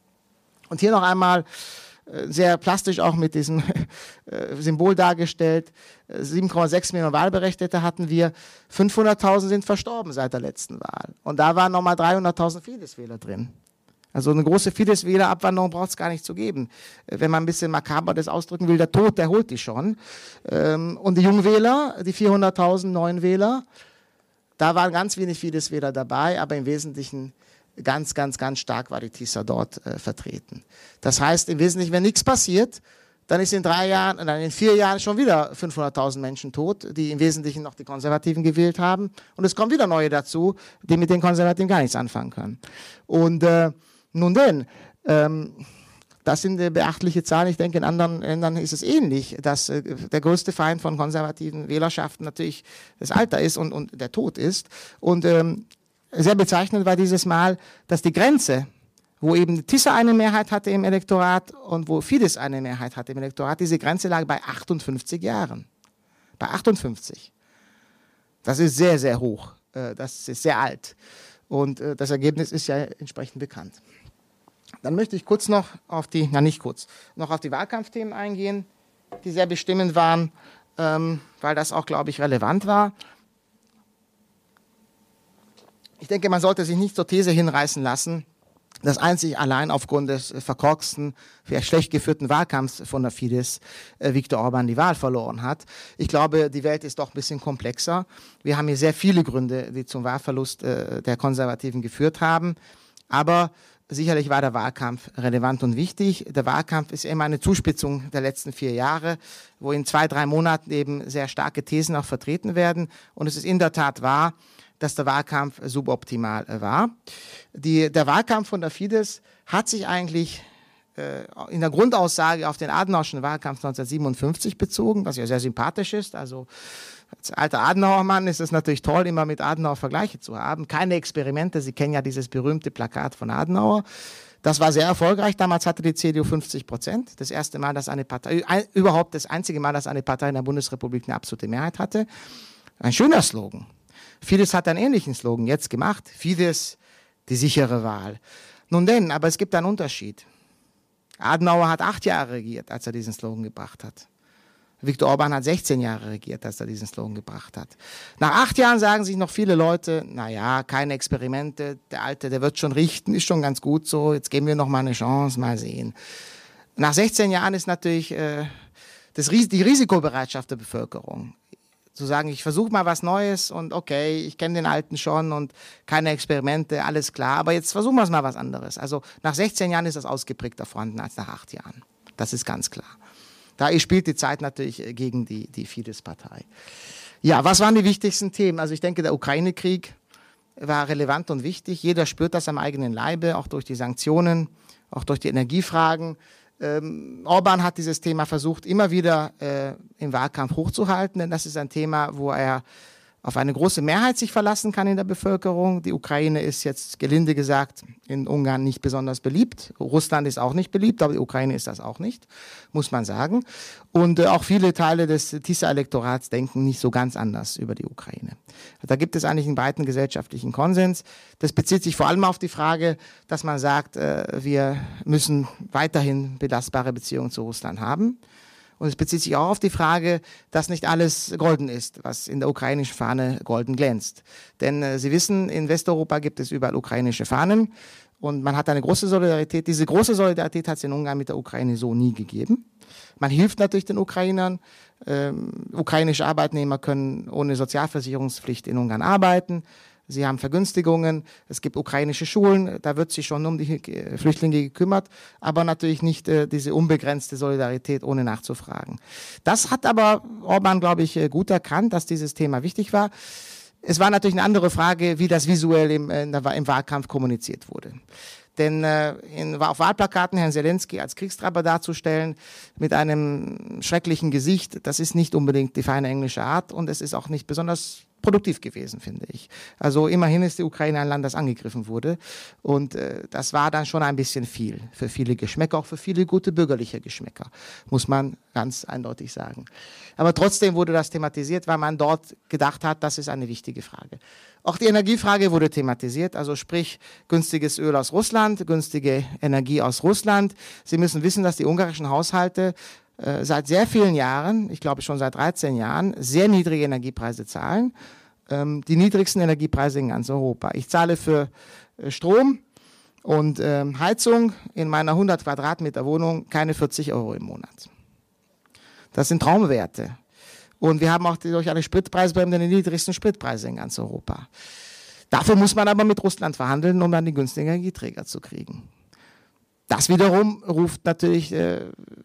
Speaker 2: Und hier noch einmal sehr plastisch auch mit diesem äh, Symbol dargestellt. sieben Komma sechs Millionen Wahlberechtigte hatten wir, fünfhunderttausend sind verstorben seit der letzten Wahl. Und da waren nochmal dreihunderttausend Fidesz-Wähler drin. Also eine große Fidesz-Wählerabwanderung braucht es gar nicht zu geben. Wenn man ein bisschen makaber das ausdrücken will, der Tod, der holt die schon. Ähm, und die Jungwähler, die vierhunderttausend neuen Wähler, da waren ganz wenig Fidesz-Wähler dabei, aber im Wesentlichen ganz, ganz, ganz stark war die Tisza dort äh, vertreten. Das heißt, im Wesentlichen, wenn nichts passiert, dann ist in drei Jahren, dann in vier Jahren schon wieder fünfhunderttausend Menschen tot, die im Wesentlichen noch die Konservativen gewählt haben. Und es kommen wieder neue dazu, die mit den Konservativen gar nichts anfangen können. Und äh, nun denn, ähm, das sind äh, beachtliche Zahlen. Ich denke, in anderen Ländern ist es ähnlich, dass äh, der größte Feind von konservativen Wählerschaften natürlich das Alter ist und, und der Tod ist. Und ähm, sehr bezeichnend war dieses Mal, dass die Grenze, wo eben Tissa eine Mehrheit hatte im Elektorat und wo Fidesz eine Mehrheit hatte im Elektorat, diese Grenze lag bei achtundfünfzig Jahren. Bei achtundfünfzig. Das ist sehr, sehr hoch. Das ist sehr alt. Und das Ergebnis ist ja entsprechend bekannt. Dann möchte ich kurz noch auf die, na nicht kurz, noch auf die Wahlkampfthemen eingehen, die sehr bestimmend waren, weil das auch, glaube ich, relevant war. Ich denke, man sollte sich nicht zur These hinreißen lassen, dass einzig allein aufgrund des verkorksten, vielleicht schlecht geführten Wahlkampfs von der Fidesz äh, Viktor Orban die Wahl verloren hat. Ich glaube, die Welt ist doch ein bisschen komplexer. Wir haben hier sehr viele Gründe, die zum Wahlverlust äh, der Konservativen geführt haben. Aber sicherlich war der Wahlkampf relevant und wichtig. Der Wahlkampf ist immer eine Zuspitzung der letzten vier Jahre, wo in zwei, drei Monaten eben sehr starke Thesen auch vertreten werden. Und es ist in der Tat wahr, dass der Wahlkampf suboptimal war. Die, der Wahlkampf von der Fidesz hat sich eigentlich äh, in der Grundaussage auf den Adenauerschen Wahlkampf neunzehnhundertsiebenundfünfzig bezogen, was ja sehr sympathisch ist. Also als alter Adenauer-Mann ist es natürlich toll, immer mit Adenauer Vergleiche zu haben. Keine Experimente, Sie kennen ja dieses berühmte Plakat von Adenauer. Das war sehr erfolgreich. Damals hatte die C D U fünfzig Prozent. Das erste Mal, dass eine Partei, ein, überhaupt das einzige Mal, dass eine Partei in der Bundesrepublik eine absolute Mehrheit hatte. Ein schöner Slogan. Fidesz hat einen ähnlichen Slogan jetzt gemacht. Fidesz, die sichere Wahl. Nun denn, aber es gibt einen Unterschied. Adenauer hat acht Jahre regiert, als er diesen Slogan gebracht hat. Viktor Orban hat sechzehn Jahre regiert, als er diesen Slogan gebracht hat. Nach acht Jahren sagen sich noch viele Leute, naja, keine Experimente, der Alte, der wird schon richten, ist schon ganz gut so, jetzt geben wir noch mal eine Chance, mal sehen. Nach sechzehn Jahren ist natürlich äh, das, die Risikobereitschaft der Bevölkerung, zu sagen, ich versuche mal was Neues und okay, ich kenne den Alten schon und keine Experimente, alles klar, aber jetzt versuchen wir es mal was anderes. Also nach sechzehn Jahren ist das ausgeprägter vorhanden als nach acht Jahren. Das ist ganz klar. Da spielt die Zeit natürlich gegen die, die Fidesz-Partei. Ja, was waren die wichtigsten Themen? Also ich denke, der Ukraine-Krieg war relevant und wichtig. Jeder spürt das am eigenen Leibe, auch durch die Sanktionen, auch durch die Energiefragen. Ähm, Orban hat dieses Thema versucht, immer wieder äh, im Wahlkampf hochzuhalten, denn das ist ein Thema, wo er auf eine große Mehrheit sich verlassen kann in der Bevölkerung. Die Ukraine ist jetzt, gelinde gesagt, in Ungarn nicht besonders beliebt. Russland ist auch nicht beliebt, aber die Ukraine ist das auch nicht, muss man sagen. Und äh, auch viele Teile des Tissa-Elektorats denken nicht so ganz anders über die Ukraine. Da gibt es eigentlich einen breiten gesellschaftlichen Konsens. Das bezieht sich vor allem auf die Frage, dass man sagt, äh, wir müssen weiterhin belastbare Beziehungen zu Russland haben. Und es bezieht sich auch auf die Frage, dass nicht alles golden ist, was in der ukrainischen Fahne golden glänzt. Denn äh, Sie wissen, in Westeuropa gibt es überall ukrainische Fahnen und man hat eine große Solidarität. Diese große Solidarität hat es in Ungarn mit der Ukraine so nie gegeben. Man hilft natürlich den Ukrainern. Ähm, ukrainische Arbeitnehmer können ohne Sozialversicherungspflicht in Ungarn arbeiten. Sie haben Vergünstigungen, es gibt ukrainische Schulen, da wird sich schon um die Flüchtlinge gekümmert, aber natürlich nicht äh, diese unbegrenzte Solidarität, ohne nachzufragen. Das hat aber Orban, glaube ich, gut erkannt, dass dieses Thema wichtig war. Es war natürlich eine andere Frage, wie das visuell im, in der, im Wahlkampf kommuniziert wurde. Denn äh, in, auf Wahlplakaten Herrn Zelensky als Kriegstreiber darzustellen, mit einem schrecklichen Gesicht, das ist nicht unbedingt die feine englische Art und es ist auch nicht besonders produktiv gewesen, finde ich. Also immerhin ist die Ukraine ein Land, das angegriffen wurde und äh, das war dann schon ein bisschen viel für viele Geschmäcker, auch für viele gute bürgerliche Geschmäcker, muss man ganz eindeutig sagen. Aber trotzdem wurde das thematisiert, weil man dort gedacht hat, das ist eine wichtige Frage. Auch die Energiefrage wurde thematisiert, also sprich günstiges Öl aus Russland, günstige Energie aus Russland. Sie müssen wissen, dass die ungarischen Haushalte äh, seit sehr vielen Jahren, ich glaube schon seit dreizehn Jahren, sehr niedrige Energiepreise zahlen. Ähm, die niedrigsten Energiepreise in ganz Europa. Ich zahle für äh, Strom und ähm, Heizung in meiner hundert Quadratmeter Wohnung keine vierzig Euro im Monat. Das sind Traumwerte. Und wir haben auch durch eine Spritpreisbremse die niedrigsten Spritpreise in ganz Europa. Dafür muss man aber mit Russland verhandeln, um dann die günstigen Energieträger zu kriegen. Das wiederum ruft natürlich äh,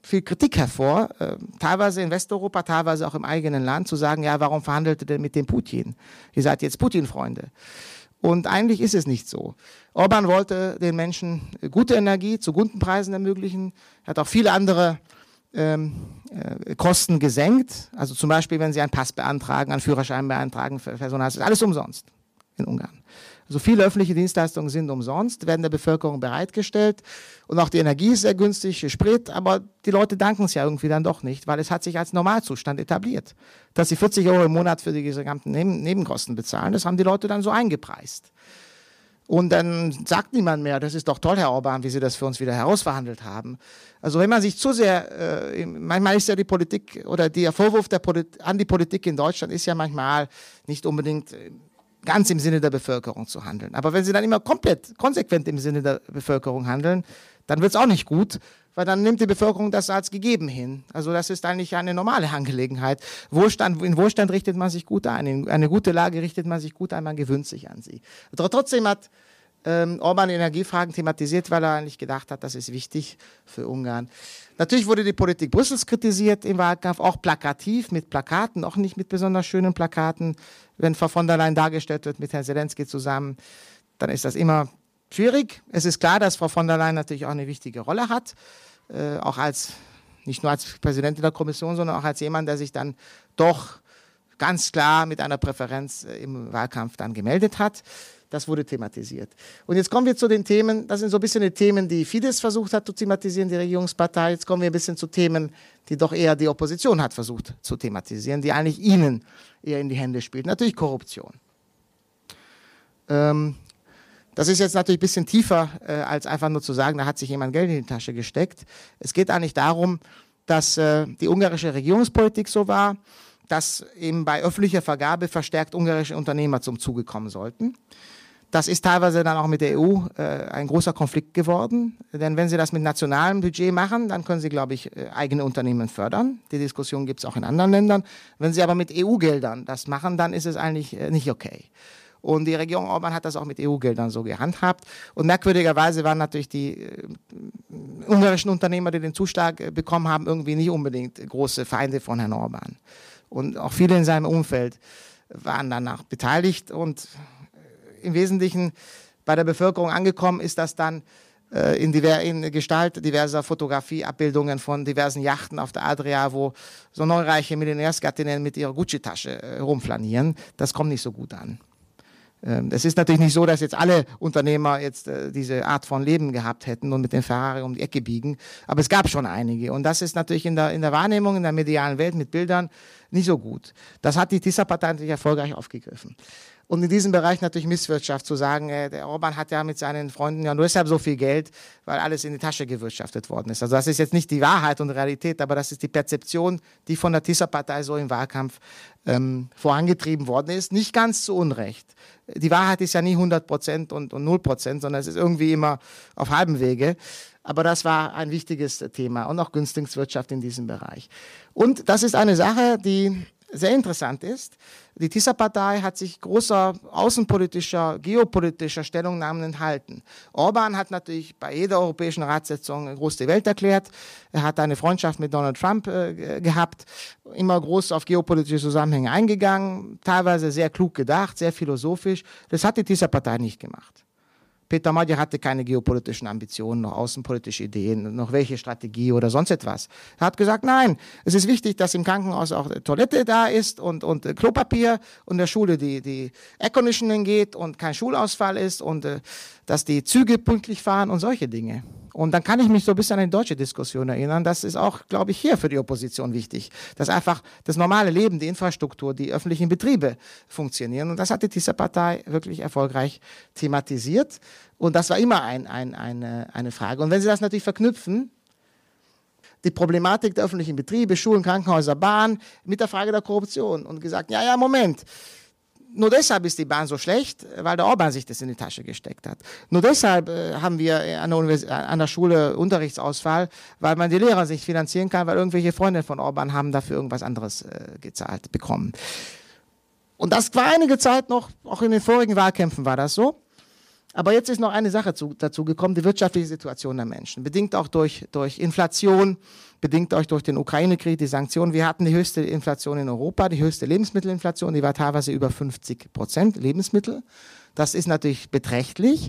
Speaker 2: viel Kritik hervor, äh, teilweise in Westeuropa, teilweise auch im eigenen Land, zu sagen, ja, warum verhandelt ihr denn mit dem Putin? Ihr seid jetzt Putin-Freunde. Und eigentlich ist es nicht so. Orban wollte den Menschen gute Energie zu guten Preisen ermöglichen, er hat auch viele andere ähm, äh, Kosten gesenkt, also zum Beispiel, wenn Sie einen Pass beantragen, einen Führerschein beantragen für Personal, das ist alles umsonst in Ungarn. Also viele öffentliche Dienstleistungen sind umsonst, werden der Bevölkerung bereitgestellt und auch die Energie ist sehr günstig, Sprit, aber die Leute danken es ja irgendwie dann doch nicht, weil es hat sich als Normalzustand etabliert. Dass sie vierzig Euro im Monat für die gesamten Neben Nebenkosten bezahlen, das haben die Leute dann so eingepreist. Und dann sagt niemand mehr, das ist doch toll, Herr Orban, wie Sie das für uns wieder herausverhandelt haben. Also wenn man sich zu sehr, äh, manchmal ist ja die Politik oder der Vorwurf der Polit an die Politik in Deutschland ist ja manchmal nicht unbedingt äh, ganz im Sinne der Bevölkerung zu handeln. Aber wenn sie dann immer komplett konsequent im Sinne der Bevölkerung handeln, dann wird es auch nicht gut, weil dann nimmt die Bevölkerung das als gegeben hin. Also das ist eigentlich eine normale Angelegenheit. Wohlstand, in Wohlstand richtet man sich gut ein, in eine gute Lage richtet man sich gut ein, man gewöhnt sich an sie. Aber trotzdem hat ähm, Orban Energiefragen thematisiert, weil er eigentlich gedacht hat, das ist wichtig für Ungarn. Natürlich wurde die Politik Brüssels kritisiert im Wahlkampf, auch plakativ mit Plakaten, auch nicht mit besonders schönen Plakaten. Wenn Frau von der Leyen dargestellt wird mit Herrn Zelensky zusammen, dann ist das immer schwierig. Es ist klar, dass Frau von der Leyen natürlich auch eine wichtige Rolle hat, äh, auch als, nicht nur als Präsidentin der Kommission, sondern auch als jemand, der sich dann doch ganz klar mit einer Präferenz äh, im Wahlkampf dann gemeldet hat. Das wurde thematisiert. Und jetzt kommen wir zu den Themen, das sind so ein bisschen die Themen, die Fidesz versucht hat zu thematisieren, die Regierungspartei. Jetzt kommen wir ein bisschen zu Themen, die doch eher die Opposition hat versucht zu thematisieren, die eigentlich ihnen eher in die Hände spielt. Natürlich Korruption. Ähm, das ist jetzt natürlich ein bisschen tiefer, äh, als einfach nur zu sagen, da hat sich jemand Geld in die Tasche gesteckt. Es geht eigentlich darum, dass äh, die ungarische Regierungspolitik so war, dass eben bei öffentlicher Vergabe verstärkt ungarische Unternehmer zum Zuge kommen sollten. Das ist teilweise dann auch mit der E U äh, ein großer Konflikt geworden, denn wenn Sie das mit nationalem Budget machen, dann können Sie, glaube ich, äh, eigene Unternehmen fördern. Die Diskussion gibt es auch in anderen Ländern. Wenn Sie aber mit E U-Geldern das machen, dann ist es eigentlich äh, nicht okay. Und die Regierung Orban hat das auch mit E U-Geldern so gehandhabt. Und merkwürdigerweise waren natürlich die äh, ungarischen Unternehmer, die den Zuschlag äh, bekommen haben, irgendwie nicht unbedingt große Feinde von Herrn Orban. Und auch viele in seinem Umfeld waren danach beteiligt und im Wesentlichen bei der Bevölkerung angekommen ist das dann äh, in, diver in Gestalt diverser Fotografieabbildungen von diversen Yachten auf der Adria, wo so neureiche Millionärsgattinnen mit ihrer Gucci-Tasche äh, rumflanieren. Das kommt nicht so gut an. Ähm, es ist natürlich nicht so, dass jetzt alle Unternehmer jetzt äh, diese Art von Leben gehabt hätten und mit den Ferrari um die Ecke biegen, aber es gab schon einige. Und das ist natürlich in der, in der Wahrnehmung, in der medialen Welt mit Bildern nicht so gut. Das hat die Tisza-Partei natürlich erfolgreich aufgegriffen. Und in diesem Bereich natürlich Misswirtschaft zu sagen, äh, der Orban hat ja mit seinen Freunden ja nur deshalb so viel Geld, weil alles in die Tasche gewirtschaftet worden ist. Also das ist jetzt nicht die Wahrheit und Realität, aber das ist die Perzeption, die von der Tisza-Partei so im Wahlkampf ähm, vorangetrieben worden ist. Nicht ganz zu Unrecht. Die Wahrheit ist ja nie hundert Prozent und, und null Prozent, sondern es ist irgendwie immer auf halbem Wege. Aber das war ein wichtiges Thema und auch Günstlingswirtschaft in diesem Bereich. Und das ist eine Sache, die sehr interessant ist. Die Tisza-Partei hat sich großer außenpolitischer, geopolitischer Stellungnahmen enthalten. Orban hat natürlich bei jeder europäischen Ratssitzung groß die Welt erklärt. Er hat eine Freundschaft mit Donald Trump äh, gehabt, immer groß auf geopolitische Zusammenhänge eingegangen, teilweise sehr klug gedacht, sehr philosophisch. Das hat die Tisza-Partei nicht gemacht. Peter Magyar hatte keine geopolitischen Ambitionen, noch außenpolitische Ideen, noch welche Strategie oder sonst etwas. Er hat gesagt, nein, es ist wichtig, dass im Krankenhaus auch Toilette da ist und, und äh, Klopapier und der Schule die, die Airconditioning geht und kein Schulausfall ist und äh, dass die Züge pünktlich fahren und solche Dinge. Und dann kann ich mich so ein bisschen an die deutsche Diskussion erinnern. Das ist auch, glaube ich, hier für die Opposition wichtig, dass einfach das normale Leben, die Infrastruktur, die öffentlichen Betriebe funktionieren. Und das hat die Tisza-Partei wirklich erfolgreich thematisiert. Und das war immer ein, ein, eine, eine Frage. Und wenn Sie das natürlich verknüpfen, die Problematik der öffentlichen Betriebe, Schulen, Krankenhäuser, Bahn, mit der Frage der Korruption und gesagt, ja, ja, Moment, nur deshalb ist die Bahn so schlecht, weil der Orban sich das in die Tasche gesteckt hat. Nur deshalb äh, haben wir an der, Univers an der Schule Unterrichtsausfall, weil man die Lehrer nicht finanzieren kann, weil irgendwelche Freunde von Orban haben dafür irgendwas anderes äh, gezahlt bekommen. Und das war einige Zeit noch, auch in den vorigen Wahlkämpfen war das so. Aber jetzt ist noch eine Sache zu, dazu gekommen, die wirtschaftliche Situation der Menschen. Bedingt auch durch, durch Inflation, bedingt auch durch den Ukraine-Krieg, die Sanktionen. Wir hatten die höchste Inflation in Europa, die höchste Lebensmittelinflation, die war teilweise über fünfzig Prozent Lebensmittel. Das ist natürlich beträchtlich.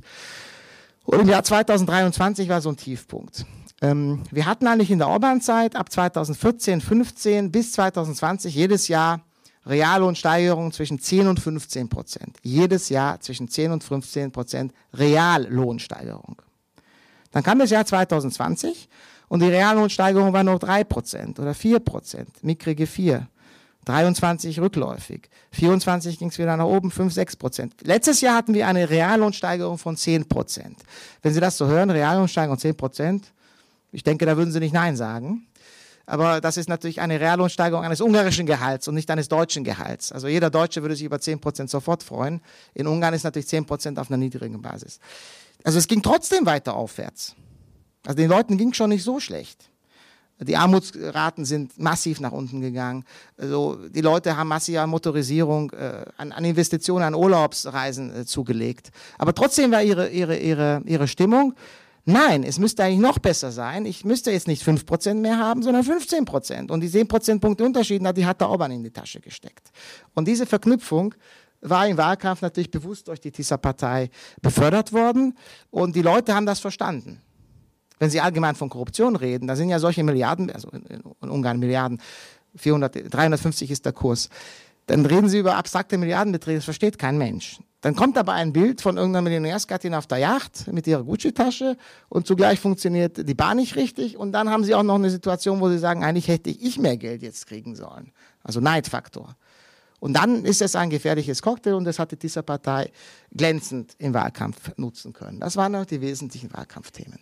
Speaker 2: Und im Jahr zweitausenddreiundzwanzig war so ein Tiefpunkt. Ähm, wir hatten eigentlich in der Orban-Zeit ab zweitausendvierzehn, fünfzehn bis zweitausendzwanzig jedes Jahr Reallohnsteigerungen zwischen zehn und fünfzehn Prozent. Jedes Jahr zwischen zehn und fünfzehn Prozent Reallohnsteigerung. Dann kam das Jahr zweitausendzwanzig und die Reallohnsteigerung war nur drei Prozent oder vier Prozent, mickrige vier. dreiundzwanzig rückläufig. vierundzwanzig ging es wieder nach oben, fünf, sechs Prozent. Letztes Jahr hatten wir eine Reallohnsteigerung von zehn Prozent. Wenn Sie das so hören, Reallohnsteigerung zehn Prozent, ich denke, da würden Sie nicht Nein sagen. Aber das ist natürlich eine Reallohnsteigerung eines ungarischen Gehalts und nicht eines deutschen Gehalts. Also jeder Deutsche würde sich über zehn Prozent sofort freuen. In Ungarn ist natürlich zehn Prozent auf einer niedrigen Basis. Also es ging trotzdem weiter aufwärts. Also den Leuten ging es schon nicht so schlecht. Die Armutsraten sind massiv nach unten gegangen. Also die Leute haben massiv an Motorisierung, äh, an, an Investitionen, an Urlaubsreisen äh, zugelegt. Aber trotzdem war ihre, ihre, ihre, ihre Stimmung, nein, es müsste eigentlich noch besser sein. Ich müsste jetzt nicht fünf Prozent mehr haben, sondern fünfzehn Prozent. Und die zehn Prozentpunkte Unterschied, die hat der Orban in die Tasche gesteckt. Und diese Verknüpfung war im Wahlkampf natürlich bewusst durch die TISA-Partei befördert worden. Und die Leute haben das verstanden. Wenn Sie allgemein von Korruption reden, da sind ja solche Milliarden, also in, in Ungarn Milliarden, vierhundert, dreihundertfünfzig ist der Kurs, dann reden Sie über abstrakte Milliardenbeträge, das versteht kein Mensch. Dann kommt aber ein Bild von irgendeiner Millionärsgattin auf der Yacht mit ihrer Gucci-Tasche und zugleich funktioniert die Bahn nicht richtig und dann haben Sie auch noch eine Situation, wo Sie sagen, eigentlich hätte ich mehr Geld jetzt kriegen sollen. Also Neidfaktor. Und dann ist es ein gefährliches Cocktail und das hat die TISA-Partei glänzend im Wahlkampf nutzen können. Das waren auch die wesentlichen Wahlkampfthemen.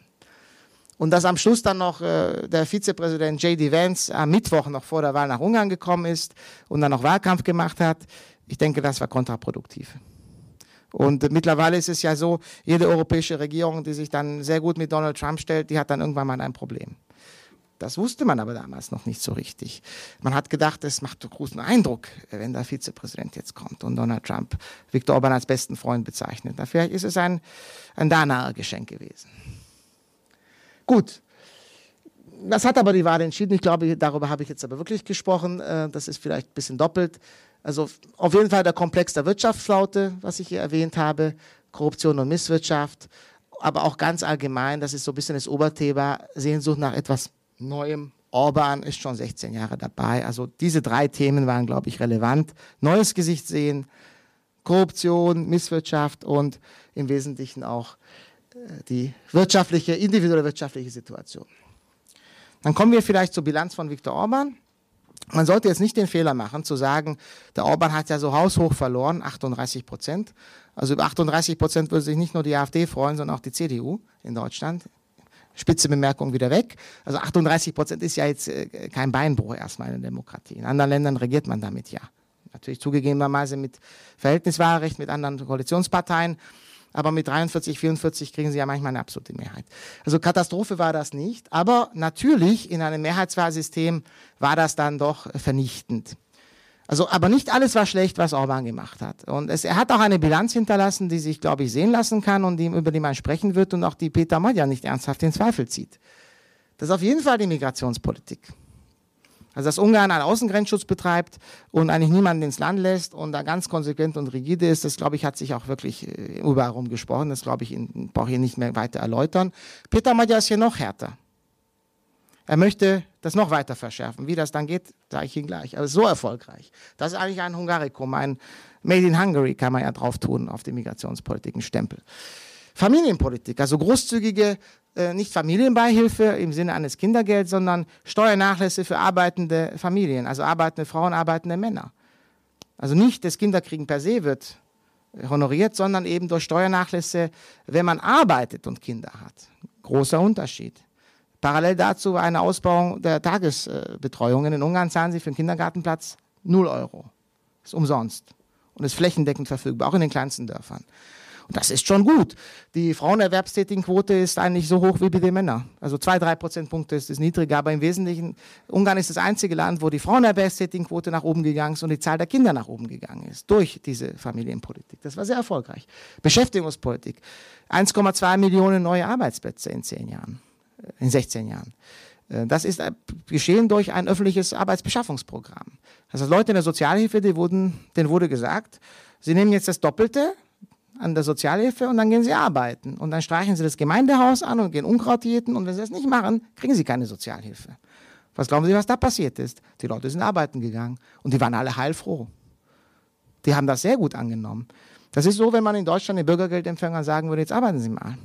Speaker 2: Und dass am Schluss dann noch äh, der Vizepräsident J D Vance am Mittwoch noch vor der Wahl nach Ungarn gekommen ist und dann noch Wahlkampf gemacht hat, ich denke, das war kontraproduktiv. Und äh, mittlerweile ist es ja so, jede europäische Regierung, die sich dann sehr gut mit Donald Trump stellt, die hat dann irgendwann mal ein Problem. Das wusste man aber damals noch nicht so richtig. Man hat gedacht, es macht großen Eindruck, wenn der Vizepräsident jetzt kommt und Donald Trump Viktor Orban als besten Freund bezeichnet. Na, vielleicht ist es ein, ein Danaer-Geschenk gewesen. Gut, das hat aber die Wahl entschieden. Ich glaube, darüber habe ich jetzt aber wirklich gesprochen. Das ist vielleicht ein bisschen doppelt. Also auf jeden Fall der Komplex der Wirtschaftsflaute, was ich hier erwähnt habe, Korruption und Misswirtschaft, aber auch ganz allgemein, das ist so ein bisschen das Oberthema, Sehnsucht nach etwas Neuem. Orban ist schon sechzehn Jahre dabei. Also diese drei Themen waren, glaube ich, relevant. Neues Gesicht sehen, Korruption, Misswirtschaft und im Wesentlichen auch die wirtschaftliche, individuelle wirtschaftliche Situation. Dann kommen wir vielleicht zur Bilanz von Viktor Orban. Man sollte jetzt nicht den Fehler machen, zu sagen, der Orban hat ja so haushoch verloren, achtunddreißig Prozent. Also über achtunddreißig Prozent würde sich nicht nur die AfD freuen, sondern auch die C D U in Deutschland. Spitze Bemerkung wieder weg. Also achtunddreißig Prozent ist ja jetzt kein Beinbruch erstmal in der Demokratie. In anderen Ländern regiert man damit ja. Natürlich zugegebenermaßen mit Verhältniswahlrecht, mit anderen Koalitionsparteien. Aber mit dreiundvierzig, vierundvierzig kriegen sie ja manchmal eine absolute Mehrheit. Also Katastrophe war das nicht, aber natürlich in einem Mehrheitswahlsystem war das dann doch vernichtend. Also, aber nicht alles war schlecht, was Orban gemacht hat. Und es, er hat auch eine Bilanz hinterlassen, die sich, glaube ich, sehen lassen kann und die, über die man sprechen wird und auch die Peter Magyar nicht ernsthaft in Zweifel zieht. Das ist auf jeden Fall die Migrationspolitik. Also dass Ungarn einen Außengrenzschutz betreibt und eigentlich niemanden ins Land lässt und da ganz konsequent und rigide ist, das, glaube ich, hat sich auch wirklich äh, überall rumgesprochen. Das, glaube ich, brauche ich hier nicht mehr weiter erläutern. Peter Magyar ist hier noch härter. Er möchte das noch weiter verschärfen. Wie das dann geht, sage ich Ihnen gleich. Aber so erfolgreich. Das ist eigentlich ein Hungarikum, ein Made in Hungary kann man ja drauf tun auf die Migrationspolitik, ein Stempel. Familienpolitik, also großzügige, äh, nicht Familienbeihilfe im Sinne eines Kindergelds, sondern Steuernachlässe für arbeitende Familien, also arbeitende Frauen, arbeitende Männer. Also nicht das Kinderkriegen per se wird honoriert, sondern eben durch Steuernachlässe, wenn man arbeitet und Kinder hat. Großer Unterschied. Parallel dazu war eine Ausbauung der Tagesbetreuungen. In Ungarn zahlen sie für einen Kindergartenplatz null Euro. Ist umsonst und ist flächendeckend verfügbar, auch in den kleinsten Dörfern. Und das ist schon gut. Die Frauenerwerbstätigenquote ist eigentlich so hoch wie bei den Männern. Also zwei, drei Prozentpunkte ist es niedriger, aber im Wesentlichen, Ungarn ist das einzige Land, wo die Frauenerwerbstätigenquote nach oben gegangen ist und die Zahl der Kinder nach oben gegangen ist, durch diese Familienpolitik. Das war sehr erfolgreich. Beschäftigungspolitik, eins Komma zwei Millionen neue Arbeitsplätze in zehn Jahren, in sechzehn Jahren. Das ist geschehen durch ein öffentliches Arbeitsbeschaffungsprogramm. Also Leute in der Sozialhilfe, die wurden, denen wurde gesagt, sie nehmen jetzt das Doppelte an der Sozialhilfe und dann gehen sie arbeiten. Und dann streichen sie das Gemeindehaus an und gehen Unkraut jäten und wenn sie das nicht machen, kriegen sie keine Sozialhilfe. Was glauben Sie, was da passiert ist? Die Leute sind arbeiten gegangen und die waren alle heilfroh. Die haben das sehr gut angenommen. Das ist so, wenn man in Deutschland den Bürgergeldempfängern sagen würde, jetzt arbeiten Sie mal.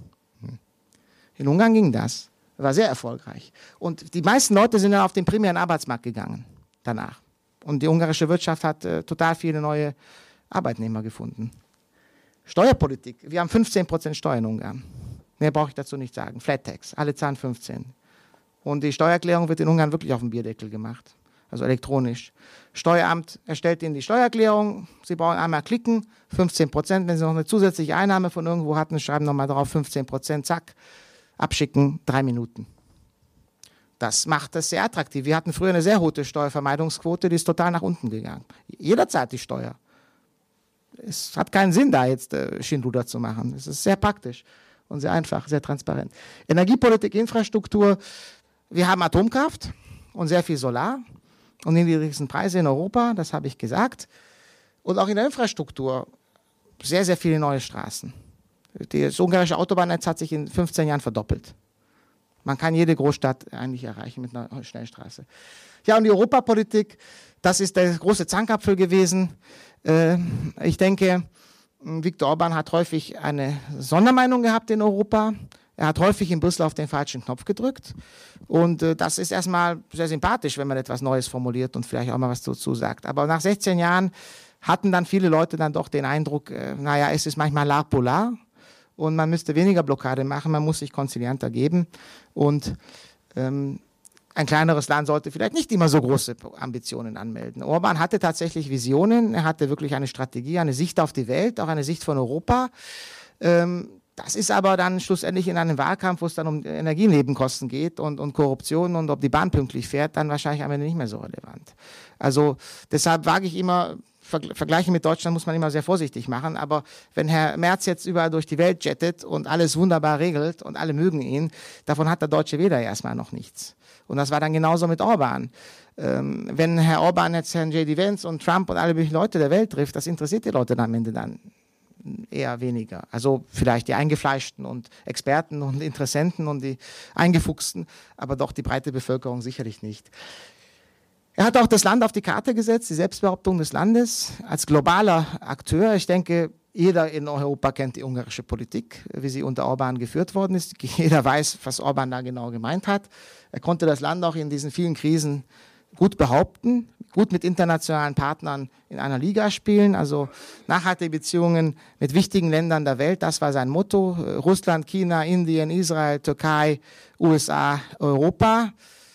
Speaker 2: In Ungarn ging das. War sehr erfolgreich. Und die meisten Leute sind dann auf den primären Arbeitsmarkt gegangen danach. Und die ungarische Wirtschaft hat äh, total viele neue Arbeitnehmer gefunden. Steuerpolitik. Wir haben fünfzehn Prozent Steuern in Ungarn. Mehr brauche ich dazu nicht sagen. Flat Tax. Alle zahlen fünfzehn. Und die Steuererklärung wird in Ungarn wirklich auf dem Bierdeckel gemacht. Also elektronisch. Steueramt erstellt Ihnen die Steuererklärung. Sie brauchen einmal klicken. fünfzehn Prozent. Wenn Sie noch eine zusätzliche Einnahme von irgendwo hatten, schreiben nochmal drauf fünfzehn Prozent. Zack. Abschicken, drei Minuten. Das macht das sehr attraktiv. Wir hatten früher eine sehr hohe Steuervermeidungsquote, die ist total nach unten gegangen. Jeder zahlt die Steuer. Es hat keinen Sinn, da jetzt äh, Schindluder zu machen. Es ist sehr praktisch und sehr einfach, sehr transparent. Energiepolitik, Infrastruktur. Wir haben Atomkraft und sehr viel Solar und die niedrigsten Preise in Europa, das habe ich gesagt. Und auch in der Infrastruktur sehr, sehr viele neue Straßen. Das ungarische Autobahnnetz hat sich in fünfzehn Jahren verdoppelt. Man kann jede Großstadt eigentlich erreichen mit einer Schnellstraße. Ja, und die Europapolitik, das ist der große Zankapfel gewesen. Ich denke, Viktor Orbán hat häufig eine Sondermeinung gehabt in Europa. Er hat häufig in Brüssel auf den falschen Knopf gedrückt. Und das ist erstmal sehr sympathisch, wenn man etwas Neues formuliert und vielleicht auch mal was dazu sagt. Aber nach sechzehn Jahren hatten dann viele Leute dann doch den Eindruck, naja, es ist manchmal l'art polar. Und man müsste weniger Blockade machen, man muss sich konzilianter geben. Und ähm, ein kleineres Land sollte vielleicht nicht immer so große Ambitionen anmelden. Orbán hatte tatsächlich Visionen, er hatte wirklich eine Strategie, eine Sicht auf die Welt, auch eine Sicht von Europa. Ähm, das ist aber dann schlussendlich in einem Wahlkampf, wo es dann um Energienebenkosten geht und, und Korruption und ob die Bahn pünktlich fährt, dann wahrscheinlich am Ende nicht mehr so relevant. Also deshalb wage ich immer, Vergleiche mit Deutschland muss man immer sehr vorsichtig machen, aber wenn Herr Merz jetzt überall durch die Welt jettet und alles wunderbar regelt und alle mögen ihn, davon hat der deutsche Wähler erstmal noch nichts. Und das war dann genauso mit Orbán. Ähm, wenn Herr Orbán jetzt Herrn J D Vance und Trump und alle möglichen Leute der Welt trifft, das interessiert die Leute dann am Ende dann eher weniger. Also vielleicht die Eingefleischten und Experten und Interessenten und die Eingefuchsten, aber doch die breite Bevölkerung sicherlich nicht. Er hat auch das Land auf die Karte gesetzt, die Selbstbehauptung des Landes als globaler Akteur. Ich denke, jeder in Europa kennt die ungarische Politik, wie sie unter Orbán geführt worden ist. Jeder weiß, was Orbán da genau gemeint hat. Er konnte das Land auch in diesen vielen Krisen gut behaupten, gut mit internationalen Partnern in einer Liga spielen, also nachhaltige Beziehungen mit wichtigen Ländern der Welt, das war sein Motto. Russland, China, Indien, Israel, Türkei, U S A, Europa.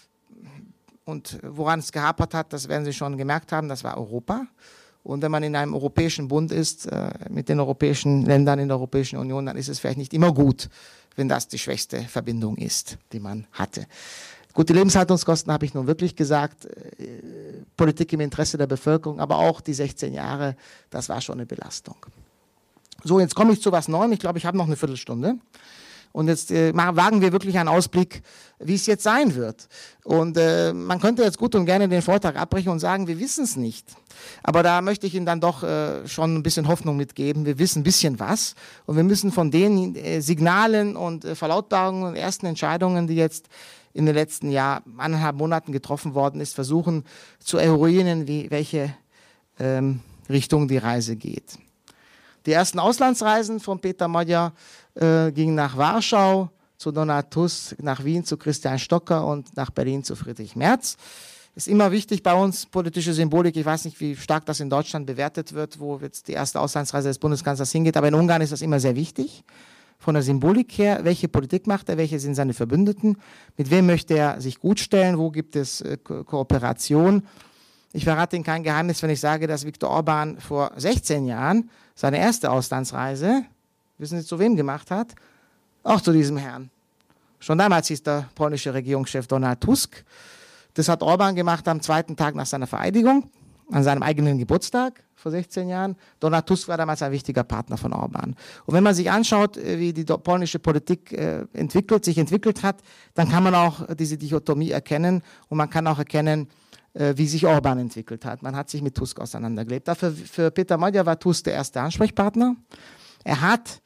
Speaker 2: Und woran es gehapert hat, das werden Sie schon gemerkt haben, das war Europa. Und wenn man in einem europäischen Bund ist, äh, mit den europäischen Ländern in der Europäischen Union, dann ist es vielleicht nicht immer gut, wenn das die schwächste Verbindung ist, die man hatte. Gut, die Lebenshaltungskosten habe ich nun wirklich gesagt, äh, Politik im Interesse der Bevölkerung, aber auch die sechzehn Jahre, das war schon eine Belastung. So, jetzt komme ich zu was Neuem. Ich glaube, ich habe noch eine Viertelstunde. Und jetzt äh, wagen wir wirklich einen Ausblick, wie es jetzt sein wird. Und äh, man könnte jetzt gut und gerne den Vortrag abbrechen und sagen, wir wissen es nicht. Aber da möchte ich Ihnen dann doch äh, schon ein bisschen Hoffnung mitgeben. Wir wissen ein bisschen was. Und wir müssen von den äh, Signalen und äh, Verlautbarungen und ersten Entscheidungen, die jetzt in den letzten Jahr, eineinhalb Monaten getroffen worden ist, versuchen zu eruieren, wie, welche ähm, Richtung die Reise geht. Die ersten Auslandsreisen von Peter Magyar äh, gingen nach Warschau, zu Donald Tusk, nach Wien zu Christian Stocker und nach Berlin zu Friedrich Merz. Ist immer wichtig bei uns, politische Symbolik. Ich weiß nicht, wie stark das in Deutschland bewertet wird, wo jetzt die erste Auslandsreise des Bundeskanzlers hingeht, aber in Ungarn ist das immer sehr wichtig. Von der Symbolik her, welche Politik macht er, welche sind seine Verbündeten, mit wem möchte er sich gutstellen, wo gibt es äh, Ko- Kooperation. Ich verrate Ihnen kein Geheimnis, wenn ich sage, dass Viktor Orbán vor sechzehn Jahren seine erste Auslandsreise Wissen Sie, zu wem gemacht hat? Auch zu diesem Herrn. Schon damals hieß der polnische Regierungschef Donald Tusk. Das hat Orban gemacht am zweiten Tag nach seiner Vereidigung, an seinem eigenen Geburtstag vor sechzehn Jahren. Donald Tusk war damals ein wichtiger Partner von Orban. Und wenn man sich anschaut, wie die polnische Politik äh, entwickelt, sich entwickelt hat, dann kann man auch diese Dichotomie erkennen und man kann auch erkennen, äh, wie sich Orban entwickelt hat. Man hat sich mit Tusk auseinandergelebt. Dafür, für Peter Magyar war Tusk der erste Ansprechpartner. Er hat,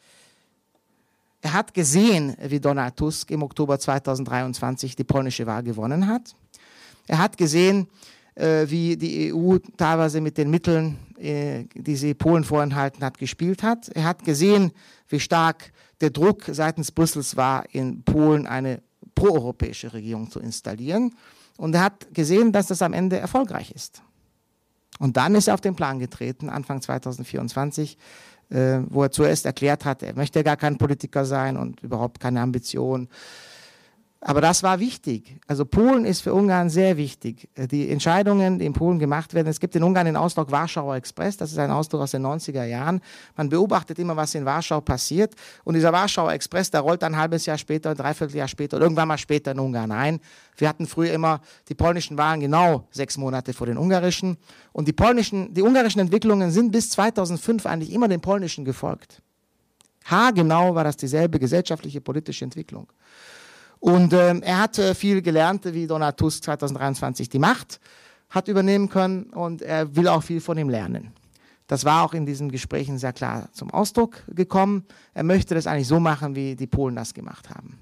Speaker 2: er hat gesehen, wie Donald Tusk im Oktober zweitausenddreiundzwanzig die polnische Wahl gewonnen hat. Er hat gesehen, äh, wie die E U teilweise mit den Mitteln, äh, die sie Polen vorenthalten hat, gespielt hat. Er hat gesehen, wie stark der Druck seitens Brüssels war, in Polen eine proeuropäische Regierung zu installieren. Und er hat gesehen, dass das am Ende erfolgreich ist. Und dann ist er auf den Plan getreten, Anfang zweitausendvierundzwanzig, äh, wo er zuerst erklärt hat, er möchte gar kein Politiker sein und überhaupt keine Ambition. Aber das war wichtig. Also Polen ist für Ungarn sehr wichtig. Die Entscheidungen, die in Polen gemacht werden, es gibt in Ungarn den Ausdruck Warschauer Express, das ist ein Ausdruck aus den neunziger Jahren. Man beobachtet immer, was in Warschau passiert. Und dieser Warschauer Express, der rollt ein halbes Jahr später, ein Dreivierteljahr später oder irgendwann mal später in Ungarn ein. Wir hatten früher immer die polnischen Wahlen genau sechs Monate vor den ungarischen. Und die, polnischen, die ungarischen Entwicklungen sind bis zweitausendfünf eigentlich immer den polnischen gefolgt. Haargenau war das dieselbe gesellschaftliche, politische Entwicklung. Und äh, er hat äh, viel gelernt, wie Donald Tusk zweitausenddreiundzwanzig die Macht hat übernehmen können und er will auch viel von ihm lernen. Das war auch in diesen Gesprächen sehr klar zum Ausdruck gekommen. Er möchte das eigentlich so machen, wie die Polen das gemacht haben.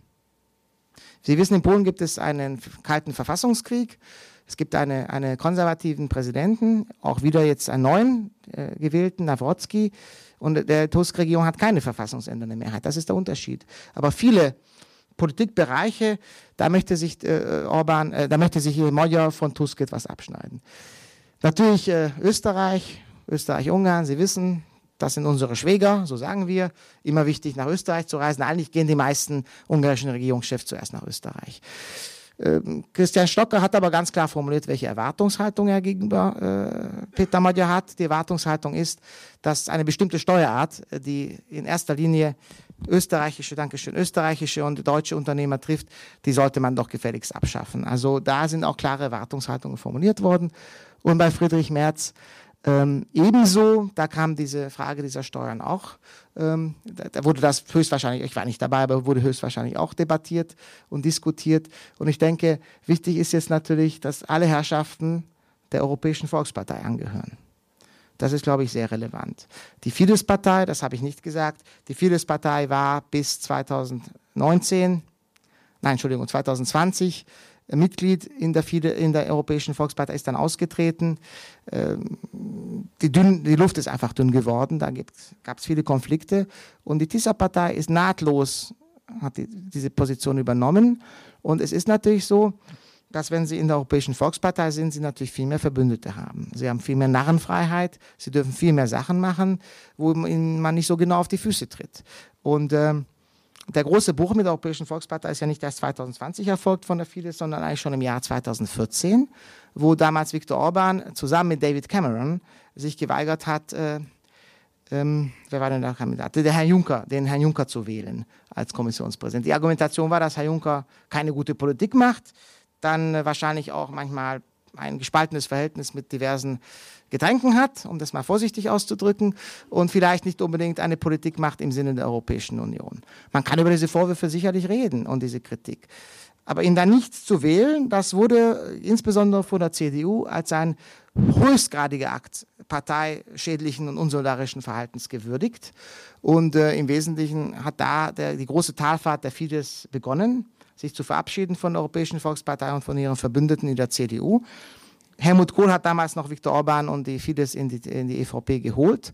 Speaker 2: Sie wissen, in Polen gibt es einen kalten Verfassungskrieg. Es gibt eine, einen konservativen Präsidenten, auch wieder jetzt einen neuen äh, gewählten, Nawrocki. Und der Tusk-Regierung hat keine verfassungsändernde Mehrheit. Das ist der Unterschied. Aber viele Politikbereiche, da möchte sich äh, Orban, äh, da möchte sich Magyar von Tusk etwas abschneiden. Natürlich äh, Österreich, Österreich-Ungarn, Sie wissen, das sind unsere Schwäger, so sagen wir. Immer wichtig, nach Österreich zu reisen. Eigentlich gehen die meisten ungarischen Regierungschefs zuerst nach Österreich. Ähm, Christian Stocker hat aber ganz klar formuliert, welche Erwartungshaltung er gegenüber äh, Peter Magyar hat. Die Erwartungshaltung ist, dass eine bestimmte Steuerart, die in erster Linie österreichische, Dankeschön, österreichische und deutsche Unternehmer trifft, die sollte man doch gefälligst abschaffen. Also da sind auch klare Erwartungshaltungen formuliert worden. Und bei Friedrich Merz ähm, ebenso, da kam diese Frage dieser Steuern auch, ähm, da, da wurde das höchstwahrscheinlich, ich war nicht dabei, aber wurde höchstwahrscheinlich auch debattiert und diskutiert. Und ich denke, wichtig ist jetzt natürlich, dass alle Herrschaften der Europäischen Volkspartei angehören. Das ist, glaube ich, sehr relevant. Die Fidesz-Partei, das habe ich nicht gesagt, die Fidesz-Partei war bis zweitausendneunzehn, nein, Entschuldigung, zweitausendzwanzig Mitglied in der, Fide, in der Europäischen Volkspartei, ist dann ausgetreten. Die, dünn, die Luft ist einfach dünn geworden, da gab es viele Konflikte. Und die Tisza-Partei ist nahtlos, hat die, diese Position übernommen. Und es ist natürlich so, dass wenn Sie in der Europäischen Volkspartei sind, Sie natürlich viel mehr Verbündete haben. Sie haben viel mehr Narrenfreiheit, Sie dürfen viel mehr Sachen machen, wo Ihnen man nicht so genau auf die Füße tritt. Und äh, der große Bruch mit der Europäischen Volkspartei ist ja nicht erst zweitausendzwanzig erfolgt von der Fidesz, sondern eigentlich schon im Jahr zweitausendvierzehn, wo damals Viktor Orban zusammen mit David Cameron sich geweigert hat, äh, ähm, wer war denn der Kandidat? Der Herr Juncker, den Herrn Juncker zu wählen als Kommissionspräsident. Die Argumentation war, dass Herr Juncker keine gute Politik macht, dann äh, wahrscheinlich auch manchmal ein gespaltenes Verhältnis mit diversen Getränken hat, um das mal vorsichtig auszudrücken, und vielleicht nicht unbedingt eine Politik macht im Sinne der Europäischen Union. Man kann über diese Vorwürfe sicherlich reden und diese Kritik. Aber ihn dann nicht zu wählen, das wurde insbesondere von der C D U als ein höchstgradiger Akt parteischädlichen und unsolidarischen Verhaltens gewürdigt. Und äh, im Wesentlichen hat da der, die große Talfahrt der Fidesz begonnen, sich zu verabschieden von der Europäischen Volkspartei und von ihren Verbündeten in der C D U. Helmut Kohl hat damals noch Viktor Orban und die Fidesz in die, in die E V P geholt.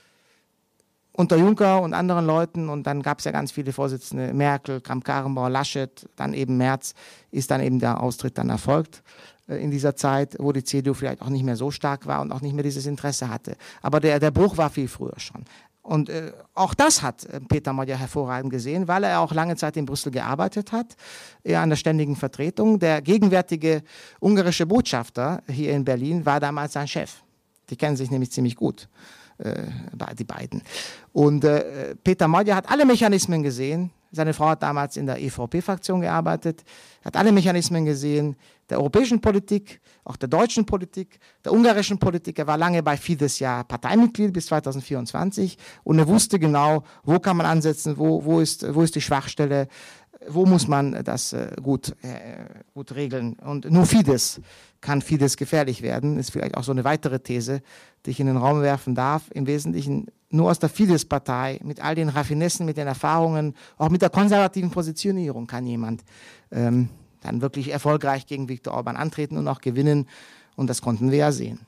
Speaker 2: Unter Juncker und anderen Leuten, und dann gab es ja ganz viele Vorsitzende, Merkel, Kramp-Karrenbauer, Laschet, dann eben Merz, ist dann eben der Austritt dann erfolgt äh, in dieser Zeit, wo die C D U vielleicht auch nicht mehr so stark war und auch nicht mehr dieses Interesse hatte. Aber der, der Bruch war viel früher schon. Und äh, auch das hat äh, Peter Magyar hervorragend gesehen, weil er auch lange Zeit in Brüssel gearbeitet hat, er an der ständigen Vertretung. Der gegenwärtige ungarische Botschafter hier in Berlin war damals sein Chef. Die kennen sich nämlich ziemlich gut. äh, die beiden. Und äh, Peter Magyar hat alle Mechanismen gesehen. Seine Frau hat damals in der E V P-Fraktion gearbeitet, hat alle Mechanismen gesehen, der europäischen Politik, auch der deutschen Politik, der ungarischen Politik. Er war lange bei Fidesz ja Parteimitglied bis zweitausendvierundzwanzig und er wusste genau, wo kann man ansetzen, wo, wo, ist, wo ist die Schwachstelle, wo muss man das äh, gut, äh, gut regeln. Und nur Fidesz kann Fidesz gefährlich werden. Das ist vielleicht auch so eine weitere These, die ich in den Raum werfen darf. Im Wesentlichen nur aus der Fidesz-Partei, mit all den Raffinessen, mit den Erfahrungen, auch mit der konservativen Positionierung kann jemand ähm, dann wirklich erfolgreich gegen Viktor Orban antreten und auch gewinnen. Und das konnten wir ja sehen.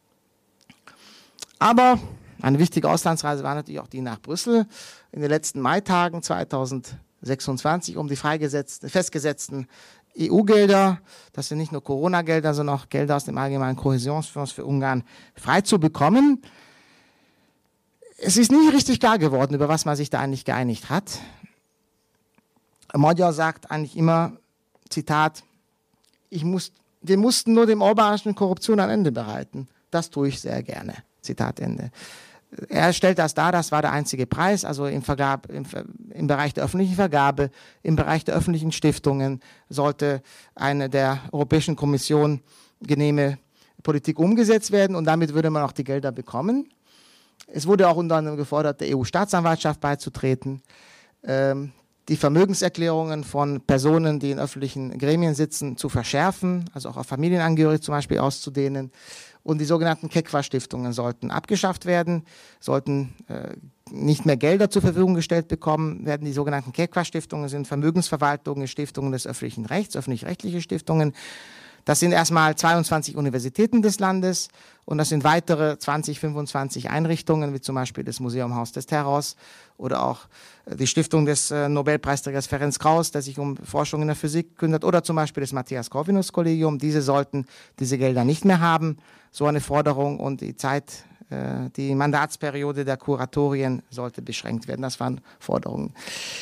Speaker 2: Aber eine wichtige Auslandsreise war natürlich auch die nach Brüssel in den letzten Maitagen zweitausendsechsundzwanzig, um die freigesetzten, festgesetzten E U-Gelder, das sind nicht nur Corona-Gelder, sondern auch Gelder aus dem allgemeinen Kohäsionsfonds für Ungarn, frei zu bekommen. Es ist nie richtig klar geworden, über was man sich da eigentlich geeinigt hat. Magyar sagt eigentlich immer, Zitat, ich muss, wir mussten nur dem orbanischen Korruption ein Ende bereiten. Das tue ich sehr gerne. Zitat Ende. Er stellt das dar, das war der einzige Preis, also im, Vergab, im, im Bereich der öffentlichen Vergabe, im Bereich der öffentlichen Stiftungen sollte eine der Europäischen Kommission genehme Politik umgesetzt werden und damit würde man auch die Gelder bekommen. Es wurde auch unter anderem gefordert, der E U-Staatsanwaltschaft beizutreten, ähm, die Vermögenserklärungen von Personen, die in öffentlichen Gremien sitzen, zu verschärfen, also auch auf Familienangehörige zum Beispiel auszudehnen. Und die sogenannten Kekwa-Stiftungen sollten abgeschafft werden, sollten äh, nicht mehr Gelder zur Verfügung gestellt bekommen werden. Die sogenannten Kekwa-Stiftungen sind Vermögensverwaltungen, Stiftungen des öffentlichen Rechts, öffentlich-rechtliche Stiftungen. Das sind erstmal zweiundzwanzig Universitäten des Landes und das sind weitere zwanzig, fünfundzwanzig Einrichtungen, wie zum Beispiel das Museum Haus des Terrors oder auch die Stiftung des äh, Nobelpreisträgers Ferenc Krausz, der sich um Forschung in der Physik kümmert, oder zum Beispiel das Matthias Corvinus Kollegium. Diese sollten diese Gelder nicht mehr haben, so eine Forderung, und die Zeit, äh, die Mandatsperiode der Kuratorien sollte beschränkt werden. Das waren Forderungen.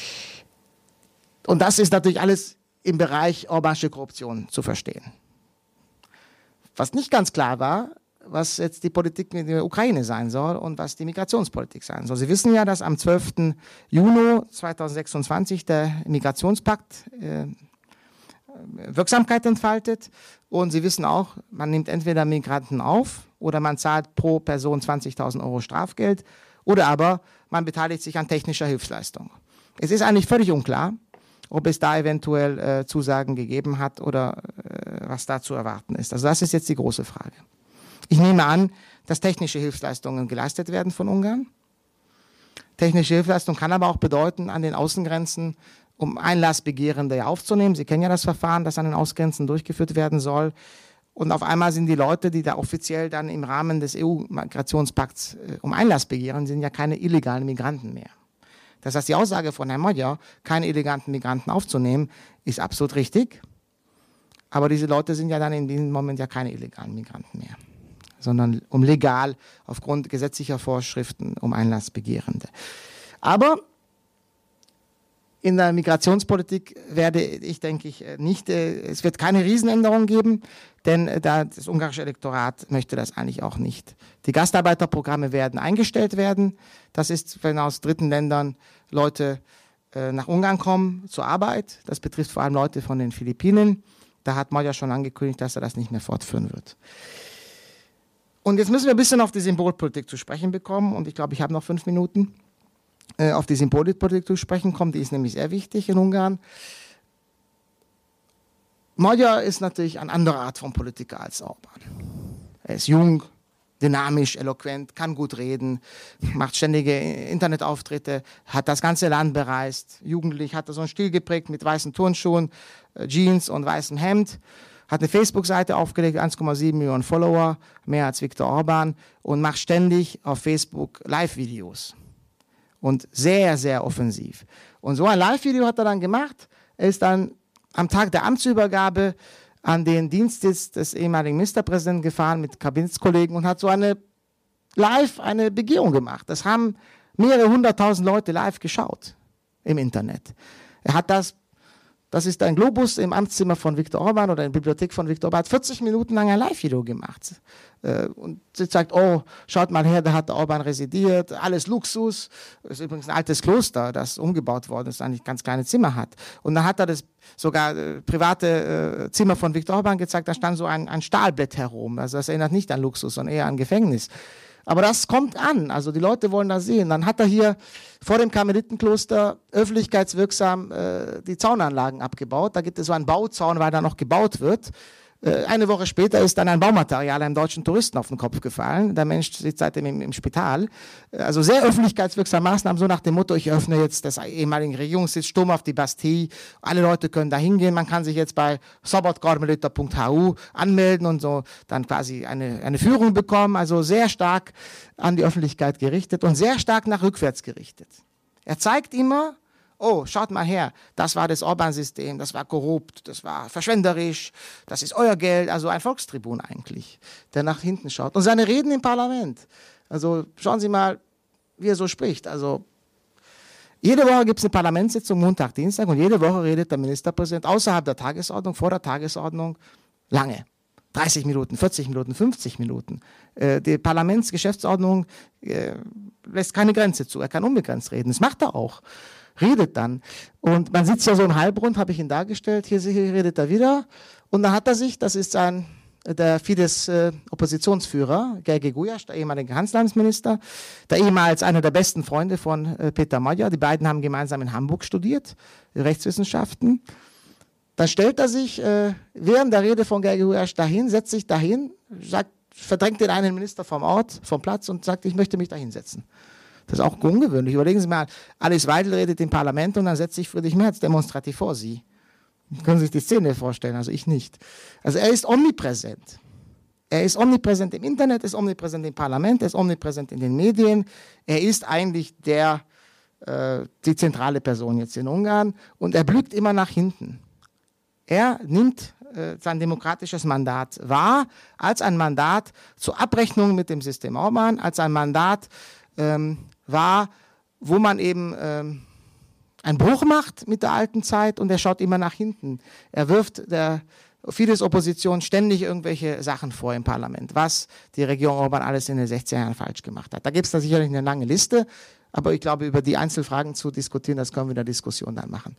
Speaker 2: Und das ist natürlich alles im Bereich orbanische Korruption zu verstehen. Was nicht ganz klar war, was jetzt die Politik mit der Ukraine sein soll und was die Migrationspolitik sein soll. Sie wissen ja, dass am zwölften Juni zweitausendsechsundzwanzig der Migrationspakt äh, Wirksamkeit entfaltet. Und Sie wissen auch, man nimmt entweder Migranten auf oder man zahlt pro Person zwanzigtausend Euro Strafgeld oder aber man beteiligt sich an technischer Hilfsleistung. Es ist eigentlich völlig unklar, ob es da eventuell äh, Zusagen gegeben hat oder äh, was da zu erwarten ist. Also das ist jetzt die große Frage. Ich nehme an, dass technische Hilfsleistungen geleistet werden von Ungarn. Technische Hilfsleistung kann aber auch bedeuten, an den Außengrenzen, um Einlassbegehrende aufzunehmen. Sie kennen ja das Verfahren, das an den Außengrenzen durchgeführt werden soll. Und auf einmal sind die Leute, die da offiziell dann im Rahmen des E U-Migrationspakts äh, um Einlass begehren, sind ja keine illegalen Migranten mehr. Das heißt, die Aussage von Herrn Magyar, keine illegalen Migranten aufzunehmen, ist absolut richtig. Aber diese Leute sind ja dann in diesem Moment ja keine illegalen Migranten mehr, sondern um legal aufgrund gesetzlicher Vorschriften um Einlassbegehrende. Aber in der Migrationspolitik werde ich, denke ich, nicht, es wird keine Riesenänderung geben, denn das ungarische Elektorat möchte das eigentlich auch nicht. Die Gastarbeiterprogramme werden eingestellt werden. Das ist, wenn aus dritten Ländern Leute nach Ungarn kommen zur Arbeit. Das betrifft vor allem Leute von den Philippinen. Da hat Magyar schon angekündigt, dass er das nicht mehr fortführen wird. Und jetzt müssen wir ein bisschen auf die Symbolpolitik zu sprechen bekommen. Und ich glaube, ich habe noch fünf Minuten. Auf die Symbolpolitik zu sprechen kommen, die ist nämlich sehr wichtig in Ungarn. Magyar ist natürlich eine andere Art von Politiker als Orban. Er ist jung, dynamisch, eloquent, kann gut reden, macht ständige Internetauftritte, hat das ganze Land bereist. Jugendlich hat er so einen Stil geprägt mit weißen Turnschuhen, Jeans und weißem Hemd. Hat eine Facebook-Seite aufgelegt, eins Komma sieben Millionen Follower, mehr als Viktor Orban, und macht ständig auf Facebook Live-Videos. Und sehr, sehr offensiv. Und so ein Live-Video hat er dann gemacht. Er ist dann am Tag der Amtsübergabe an den Dienstsitz des ehemaligen Ministerpräsidenten gefahren mit Kabinettskollegen und hat so eine live eine Begehung gemacht. Das haben mehrere hunderttausend Leute live geschaut im Internet. Er hat das Das ist ein Globus im Amtszimmer von Viktor Orban oder in der Bibliothek von Viktor Orban. Hat vierzig Minuten lang ein Live-Video gemacht. Und sie sagt, oh, schaut mal her, da hat der Orban residiert, alles Luxus. Das ist übrigens ein altes Kloster, das umgebaut worden ist, eigentlich ganz kleine Zimmer hat. Und dann hat er das sogar äh, private äh, Zimmer von Viktor Orban gezeigt, da stand so ein, ein Stahlbett herum. Also das erinnert nicht an Luxus, sondern eher an Gefängnis. Aber das kommt an, also die Leute wollen das sehen. Dann hat er hier vor dem Karmelitenkloster öffentlichkeitswirksam äh, die Zaunanlagen abgebaut. Da gibt es so einen Bauzaun, weil da noch gebaut wird. Äh, eine Woche später ist dann ein Baumaterial einem deutschen Touristen auf den Kopf gefallen. Der Mensch sitzt seitdem im, im Spital. Äh, also sehr öffentlichkeitswirksame Maßnahmen, so nach dem Motto, ich öffne jetzt das ehemaligen Regierungssitz, Sturm auf die Bastille. Alle Leute können da hingehen. Man kann sich jetzt bei sobotkarmeliter punkt h u anmelden und so dann quasi eine, eine Führung bekommen. Also sehr stark an die Öffentlichkeit gerichtet und sehr stark nach rückwärts gerichtet. Er zeigt immer, oh, schaut mal her, das war das Orban-System, das war korrupt, das war verschwenderisch, das ist euer Geld, also ein Volkstribun eigentlich, der nach hinten schaut. Und seine Reden im Parlament, also schauen Sie mal, wie er so spricht. Also jede Woche gibt es eine Parlamentssitzung, Montag, Dienstag, und jede Woche redet der Ministerpräsident außerhalb der Tagesordnung, vor der Tagesordnung, lange. dreißig Minuten, vierzig Minuten, fünfzig Minuten. Äh, die Parlamentsgeschäftsordnung äh, lässt keine Grenze zu, er kann unbegrenzt reden, das macht er auch. Redet dann. Und man sitzt ja so im Halbrund, habe ich ihn dargestellt, hier, hier redet er wieder. Und dann hat er sich, das ist ein, der Fidesz-Oppositionsführer, Gergely Gulyás, der ehemalige Kanzleramtsminister, der ehemals einer der besten Freunde von äh, Peter Magyar, die beiden haben gemeinsam in Hamburg studiert, Rechtswissenschaften. Dann stellt er sich äh, während der Rede von Gergely Gulyás dahin, setzt sich dahin, sagt, verdrängt den einen Minister vom Ort, vom Platz und sagt, ich möchte mich da hinsetzen. Das ist auch ungewöhnlich. Überlegen Sie mal, Alice Weidel redet im Parlament und dann setzt sich Friedrich Merz demonstrativ vor Sie. Können Sie sich die Szene vorstellen, also ich nicht. Also er ist omnipräsent. Er ist omnipräsent im Internet, ist omnipräsent im Parlament, ist omnipräsent in den Medien. Er ist eigentlich der, äh, die zentrale Person jetzt in Ungarn und er blickt immer nach hinten. Er nimmt äh, sein demokratisches Mandat wahr als ein Mandat zur Abrechnung mit dem System Orban, als ein Mandat ähm, war, wo man eben ähm, einen Bruch macht mit der alten Zeit und er schaut immer nach hinten. Er wirft der Fidesz-Opposition ständig irgendwelche Sachen vor im Parlament, was die Regierung Orban alles in den sechzehn Jahren falsch gemacht hat. Da gibt es da sicherlich eine lange Liste, aber ich glaube, über die Einzelfragen zu diskutieren, das können wir in der Diskussion dann machen.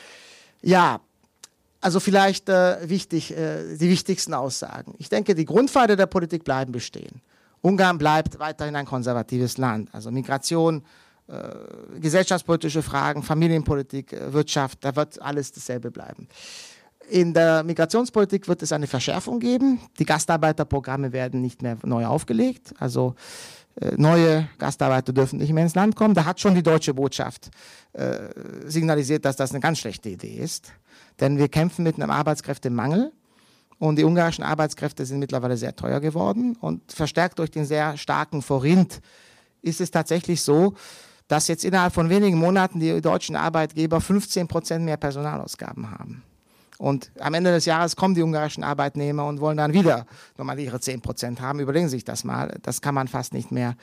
Speaker 2: Ja, also vielleicht äh, wichtig, äh, die wichtigsten Aussagen. Ich denke, die Grundpfeiler der Politik bleiben bestehen. Ungarn bleibt weiterhin ein konservatives Land. Also Migration, äh, gesellschaftspolitische Fragen, Familienpolitik, äh, Wirtschaft, da wird alles dasselbe bleiben. In der Migrationspolitik wird es eine Verschärfung geben. Die Gastarbeiterprogramme werden nicht mehr neu aufgelegt. Also äh, neue Gastarbeiter dürfen nicht mehr ins Land kommen. Da hat schon die deutsche Botschaft äh, signalisiert, dass das eine ganz schlechte Idee ist. Denn wir kämpfen mit einem Arbeitskräftemangel. Und die ungarischen Arbeitskräfte sind mittlerweile sehr teuer geworden. Und verstärkt durch den sehr starken Forint ist es tatsächlich so, dass jetzt innerhalb von wenigen Monaten die deutschen Arbeitgeber fünfzehn Prozent mehr Personalausgaben haben. Und am Ende des Jahres kommen die ungarischen Arbeitnehmer und wollen dann wieder nochmal ihre zehn Prozent haben. Überlegen Sie sich das mal. Das kann man fast nicht mehr,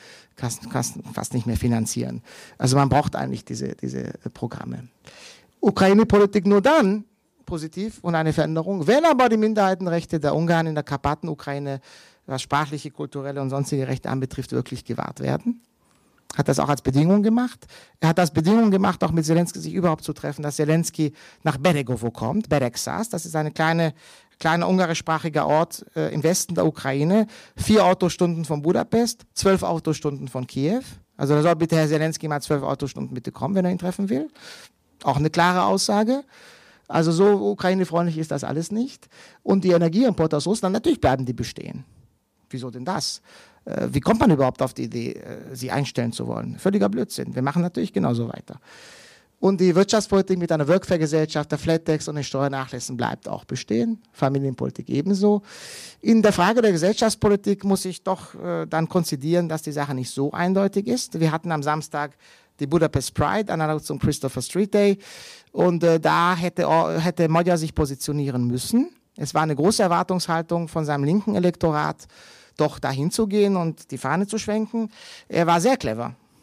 Speaker 2: fast nicht mehr finanzieren. Also man braucht eigentlich diese, diese Programme. Ukraine-Politik nur dann positiv und eine Veränderung, wenn aber die Minderheitenrechte der Ungarn in der Karpaten-Ukraine, was sprachliche, kulturelle und sonstige Rechte anbetrifft, wirklich gewahrt werden. Hat das auch als Bedingung gemacht. Er hat als Bedingung gemacht, auch mit Zelensky sich überhaupt zu treffen, dass Zelensky nach Beregovo kommt, Beregszás. Das ist ein kleine, kleiner ungarischsprachiger Ort äh, im Westen der Ukraine. Vier Autostunden von Budapest, zwölf Autostunden von Kiew. Also da soll bitte Herr Zelensky mal zwölf Autostunden bitte kommen, wenn er ihn treffen will. Auch eine klare Aussage. Also so ukrainefreundlich ist das alles nicht. Und die Energieimporte aus Russland, natürlich bleiben die bestehen. Wieso denn das? Äh, wie kommt man überhaupt auf die Idee, äh, sie einstellen zu wollen? Völliger Blödsinn. Wir machen natürlich genauso weiter. Und die Wirtschaftspolitik mit einer Workfair-Gesellschaft, der Flat-Tax und den Steuernachlässen bleibt auch bestehen. Familienpolitik ebenso. In der Frage der Gesellschaftspolitik muss ich doch äh, dann konzidieren, dass die Sache nicht so eindeutig ist. Wir hatten am Samstag die Budapest Pride, analog zum Christopher Street Day. Und äh, da hätte, hätte Magyar sich positionieren müssen. Es war eine große Erwartungshaltung von seinem linken Elektorat, doch dahin zu gehen und die Fahne zu schwenken. Er war sehr clever.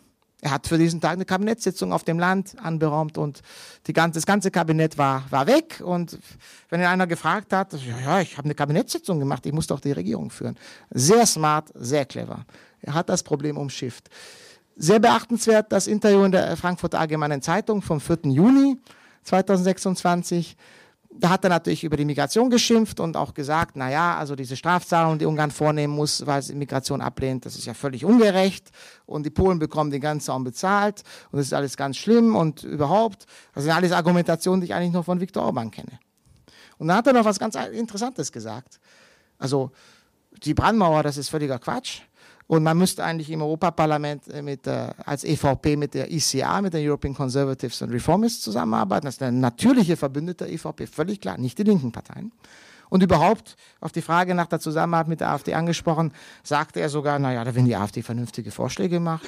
Speaker 2: Er hat für diesen Tag eine Kabinettssitzung auf dem Land anberaumt und die ganze, das ganze Kabinett war, war weg. Und wenn ihn einer gefragt hat, ja, ja ich habe eine Kabinettssitzung gemacht, ich muss doch die Regierung führen. Sehr smart, sehr clever. Er hat das Problem umschifft. Sehr beachtenswert das Interview in der Frankfurter Allgemeinen Zeitung vom vierten Juni zweitausendsechsundzwanzig. Da hat er natürlich über die Migration geschimpft und auch gesagt, na ja, also diese Strafzahlungen, die Ungarn vornehmen muss, weil es Migration ablehnt, das ist ja völlig ungerecht und die Polen bekommen den ganzen Zaun bezahlt und das ist alles ganz schlimm und überhaupt, das sind alles Argumentationen, die ich eigentlich nur von Viktor Orban kenne. Und dann hat er noch was ganz Interessantes gesagt. Also die Brandmauer, das ist völliger Quatsch. Und man müsste eigentlich im Europaparlament mit, äh, als E V P mit der E C R, mit den European Conservatives and Reformists zusammenarbeiten. Das ist eine natürliche Verbündete der E V P, völlig klar, nicht die linken Parteien. Und überhaupt, auf die Frage nach der Zusammenarbeit mit der AfD angesprochen, sagte er sogar, naja, da wenn die AfD vernünftige Vorschläge macht.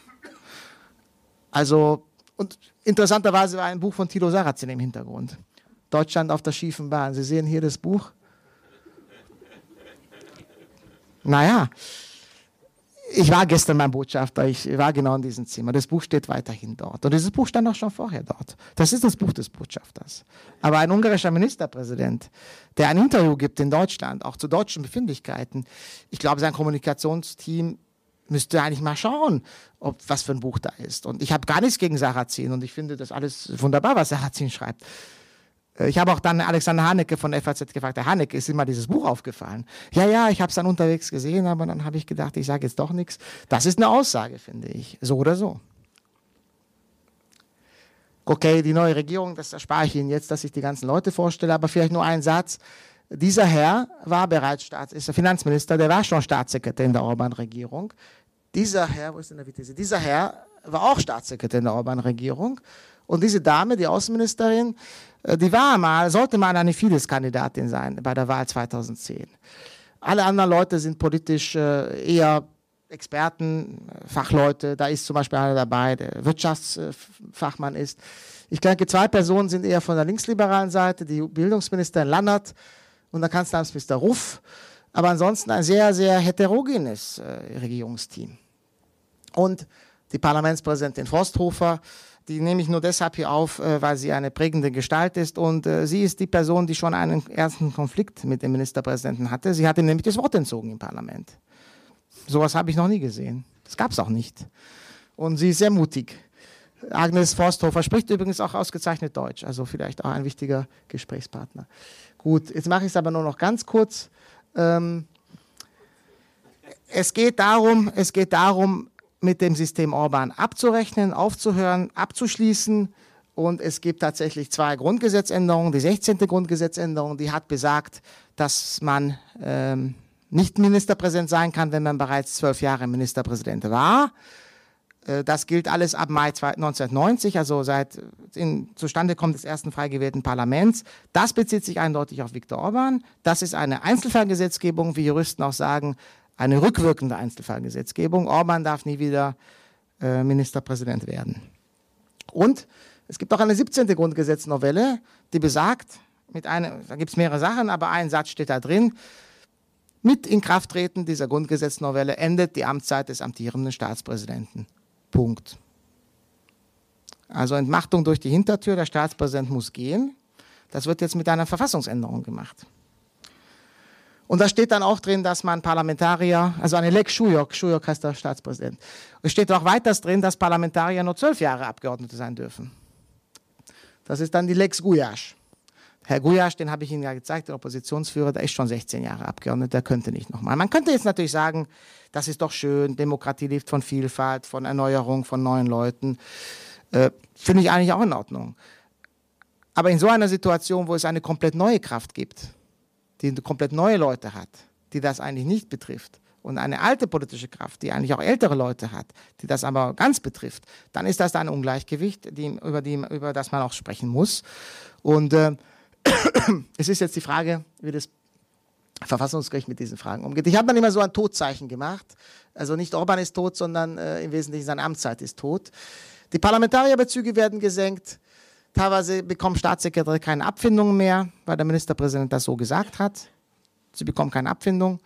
Speaker 2: Also, und interessanterweise war ein Buch von Thilo Sarrazin im Hintergrund. Deutschland auf der schiefen Bahn. Sie sehen hier das Buch. Naja. Ich war gestern beim Botschafter, ich war genau in diesem Zimmer. Das Buch steht weiterhin dort. Und dieses Buch stand auch schon vorher dort. Das ist das Buch des Botschafters. Aber ein ungarischer Ministerpräsident, der ein Interview gibt in Deutschland, auch zu deutschen Befindlichkeiten, ich glaube, sein Kommunikationsteam müsste eigentlich mal schauen, ob was für ein Buch da ist. Und ich habe gar nichts gegen Sarrazin und ich finde das alles wunderbar, was Sarrazin schreibt. Ich habe auch dann Alexander Hanecke von der F A Z gefragt, Herr Hanecke, ist Ihnen mal dieses Buch aufgefallen? Ja, ja, ich habe es dann unterwegs gesehen, aber dann habe ich gedacht, ich sage jetzt doch nichts. Das ist eine Aussage, finde ich, so oder so. Okay, die neue Regierung, das erspare ich Ihnen jetzt, dass ich die ganzen Leute vorstelle, aber vielleicht nur ein Satz. Dieser Herr war bereits Staats ist der Finanzminister, der war schon Staatssekretär in der Orban-Regierung. Dieser Herr, wo ist denn der Vitesse? Dieser Herr war auch Staatssekretär in der Orban-Regierung. Und diese Dame, die Außenministerin, die war mal, sollte mal eine Fidesz-Kandidatin sein bei der Wahl zweitausendzehn. Alle anderen Leute sind politisch eher Experten, Fachleute. Da ist zum Beispiel einer dabei, der Wirtschaftsfachmann ist. Ich denke, zwei Personen sind eher von der linksliberalen Seite, die Bildungsministerin Lannert und der Kanzleramtsminister Ruff. Aber ansonsten ein sehr, sehr heterogenes Regierungsteam. Und die Parlamentspräsidentin Forsthofer, die nehme ich nur deshalb hier auf, weil sie eine prägende Gestalt ist und sie ist die Person, die schon einen ersten Konflikt mit dem Ministerpräsidenten hatte. Sie hat ihm nämlich das Wort entzogen im Parlament. Sowas habe ich noch nie gesehen. Das gab es auch nicht. Und sie ist sehr mutig. Agnes Forsthofer spricht übrigens auch ausgezeichnet Deutsch, also vielleicht auch ein wichtiger Gesprächspartner. Gut, jetzt mache ich es aber nur noch ganz kurz. Ähm, es geht darum, es geht darum, mit dem System Orban abzurechnen, aufzuhören, abzuschließen. Und es gibt tatsächlich zwei Grundgesetzänderungen. Die sechzehnte Grundgesetzänderung, die hat besagt, dass man ähm, nicht Ministerpräsident sein kann, wenn man bereits zwölf Jahre Ministerpräsident war. Äh, das gilt alles ab Mai neunzehnhundertneunzig, also seit in Zustandekommen des ersten frei gewählten Parlaments. Das bezieht sich eindeutig auf Viktor Orban. Das ist eine Einzelfallgesetzgebung, wie Juristen auch sagen, eine rückwirkende Einzelfallgesetzgebung. Orban darf nie wieder äh, Ministerpräsident werden. Und es gibt auch eine siebzehnte Grundgesetznovelle, die besagt, mit einer, da gibt es mehrere Sachen, aber ein Satz steht da drin, mit Inkrafttreten dieser Grundgesetznovelle endet die Amtszeit des amtierenden Staatspräsidenten. Punkt. Also Entmachtung durch die Hintertür, der Staatspräsident muss gehen. Das wird jetzt mit einer Verfassungsänderung gemacht. Und da steht dann auch drin, dass man Parlamentarier, also eine Lex Schujok, Schujok heißt der Staatspräsident. Es steht auch weiters drin, dass Parlamentarier nur zwölf Jahre Abgeordnete sein dürfen. Das ist dann die Lex Gulyás. Herr Gulyás, den habe ich Ihnen ja gezeigt, der Oppositionsführer, der ist schon sechzehn Jahre Abgeordneter, der könnte nicht nochmal. Man könnte jetzt natürlich sagen, das ist doch schön, Demokratie lebt von Vielfalt, von Erneuerung, von neuen Leuten. Äh, finde ich eigentlich auch in Ordnung. Aber in so einer Situation, wo es eine komplett neue Kraft gibt, die komplett neue Leute hat, die das eigentlich nicht betrifft, und eine alte politische Kraft, die eigentlich auch ältere Leute hat, die das aber ganz betrifft, dann ist das ein Ungleichgewicht, die, über, die, über das man auch sprechen muss. Und äh, es ist jetzt die Frage, wie das Verfassungsgericht mit diesen Fragen umgeht. Ich habe dann immer so ein Todzeichen gemacht. Also nicht Orban ist tot, sondern äh, im Wesentlichen seine Amtszeit ist tot. Die Parlamentarierbezüge werden gesenkt. Teilweise bekommen Staatssekretäre keine Abfindungen mehr, weil der Ministerpräsident das so gesagt hat. Sie bekommen keine Abfindung.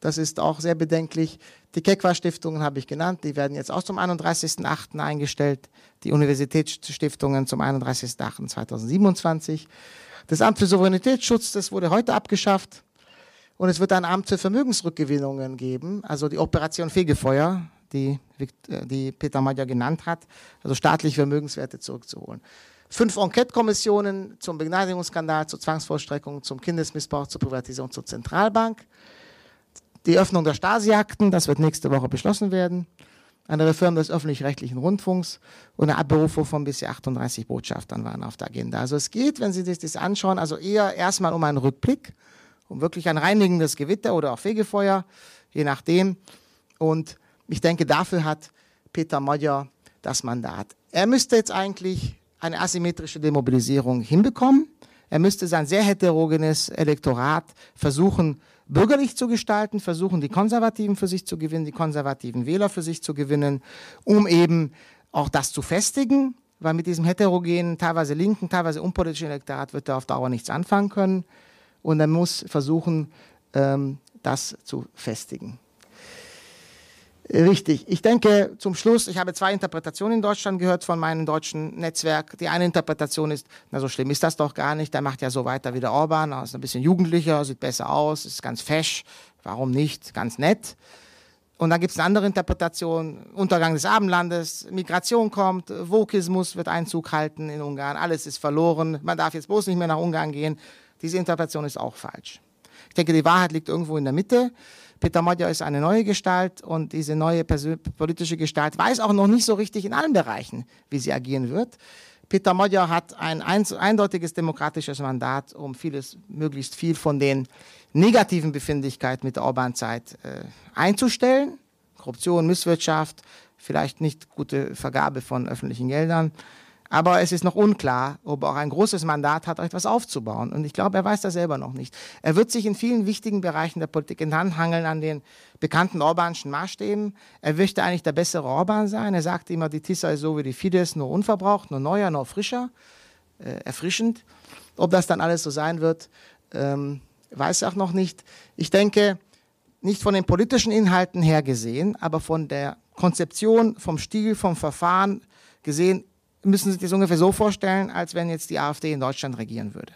Speaker 2: Das ist auch sehr bedenklich. Die Kekwa-Stiftungen habe ich genannt, die werden jetzt auch zum einunddreißigsten achten eingestellt. Die Universitätsstiftungen zum einunddreißigsten achten zweitausendsiebenundzwanzig. Das Amt für Souveränitätsschutz, das wurde heute abgeschafft. Und es wird ein Amt für Vermögensrückgewinnungen geben, also die Operation Fegefeuer, die, die Peter Magyar genannt hat, also staatliche Vermögenswerte zurückzuholen. Fünf Enquete-Kommissionen zum Begnadigungsskandal, zur Zwangsvollstreckung, zum Kindesmissbrauch, zur Privatisierung, zur Zentralbank. Die Öffnung der Stasi-Akten, das wird nächste Woche beschlossen werden. Eine Reform des öffentlich-rechtlichen Rundfunks und eine Abberufung von bisher achtunddreißig Botschaftern waren auf der Agenda. Also es geht, wenn Sie sich das anschauen, also eher erstmal um einen Rückblick, um wirklich ein reinigendes Gewitter oder auch Fegefeuer, je nachdem. Und ich denke, dafür hat Peter Magyar das Mandat. Er müsste jetzt eigentlich eine asymmetrische Demobilisierung hinbekommen. Er müsste sein sehr heterogenes Elektorat versuchen, bürgerlich zu gestalten, versuchen, die Konservativen für sich zu gewinnen, die konservativen Wähler für sich zu gewinnen, um eben auch das zu festigen, weil mit diesem heterogenen, teilweise linken, teilweise unpolitischen Elektorat wird er auf Dauer nichts anfangen können. Und er muss versuchen, ähm, das zu festigen. Richtig. Ich denke, zum Schluss, ich habe zwei Interpretationen in Deutschland gehört von meinem deutschen Netzwerk. Die eine Interpretation ist, na, so schlimm ist das doch gar nicht, der macht ja so weiter wie der Orban, er ist ein bisschen jugendlicher, sieht besser aus, ist ganz fesch, warum nicht, ganz nett. Und dann gibt es eine andere Interpretation, Untergang des Abendlandes, Migration kommt, Wokismus wird Einzug halten in Ungarn, alles ist verloren, man darf jetzt bloß nicht mehr nach Ungarn gehen. Diese Interpretation ist auch falsch. Ich denke, die Wahrheit liegt irgendwo in der Mitte. Peter Magyar ist eine neue Gestalt und diese neue politische Gestalt weiß auch noch nicht so richtig in allen Bereichen, wie sie agieren wird. Peter Magyar hat ein eindeutiges demokratisches Mandat, um vieles, möglichst viel von den negativen Befindlichkeiten mit der Orban-Zeit äh, einzustellen. Korruption, Misswirtschaft, vielleicht nicht gute Vergabe von öffentlichen Geldern. Aber es ist noch unklar, ob er auch ein großes Mandat hat, etwas aufzubauen. Und ich glaube, er weiß das selber noch nicht. Er wird sich in vielen wichtigen Bereichen der Politik entlanghangeln an den bekannten Orbanschen Maßstäben. Er möchte eigentlich der bessere Orban sein. Er sagt immer, die Tisza ist so wie die Fidesz, nur unverbraucht, nur neuer, nur frischer, äh, erfrischend. Ob das dann alles so sein wird, ähm, weiß er auch noch nicht. Ich denke, nicht von den politischen Inhalten her gesehen, aber von der Konzeption, vom Stil, vom Verfahren gesehen, müssen Sie sich das ungefähr so vorstellen, als wenn jetzt die AfD in Deutschland regieren würde.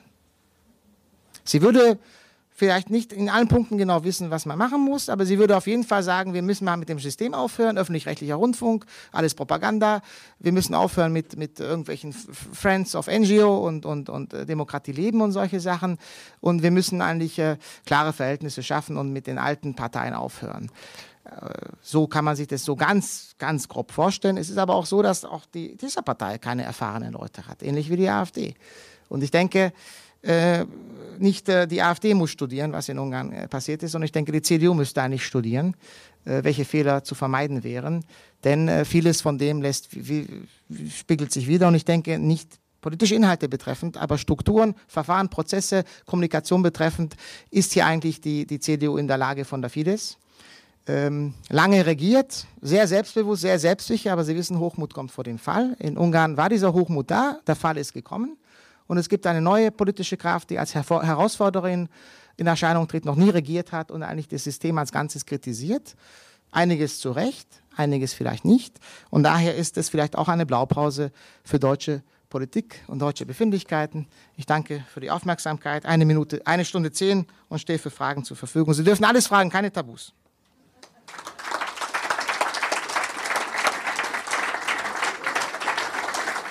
Speaker 2: Sie würde vielleicht nicht in allen Punkten genau wissen, was man machen muss, aber sie würde auf jeden Fall sagen, wir müssen mal mit dem System aufhören, öffentlich-rechtlicher Rundfunk, alles Propaganda, wir müssen aufhören mit, mit irgendwelchen Friends of N G O und, und, und Demokratie leben und solche Sachen und wir müssen eigentlich äh, klare Verhältnisse schaffen und mit den alten Parteien aufhören. So kann man sich das so ganz, ganz grob vorstellen. Es ist aber auch so, dass auch die Tisza-Partei keine erfahrenen Leute hat, ähnlich wie die AfD. Und ich denke, äh, nicht äh, die AfD muss studieren, was in Ungarn äh, passiert ist, sondern ich denke, die C D U müsste eigentlich studieren, äh, welche Fehler zu vermeiden wären. Denn äh, vieles von dem lässt, wie, wie, spiegelt sich wieder. Und ich denke, nicht politische Inhalte betreffend, aber Strukturen, Verfahren, Prozesse, Kommunikation betreffend, ist hier eigentlich die, die C D U in der Lage von der Fidesz. Ähm, lange regiert, sehr selbstbewusst, sehr selbstsicher, aber Sie wissen, Hochmut kommt vor dem Fall. In Ungarn war dieser Hochmut da, der Fall ist gekommen und es gibt eine neue politische Kraft, die als Hervor- Herausforderin in Erscheinung tritt, noch nie regiert hat und eigentlich das System als Ganzes kritisiert. Einiges zu Recht, einiges vielleicht nicht und daher ist es vielleicht auch eine Blaupause für deutsche Politik und deutsche Befindlichkeiten. Ich danke für die Aufmerksamkeit. Eine Minute, eine Stunde zehn und stehe für Fragen zur Verfügung. Sie dürfen alles fragen, keine Tabus.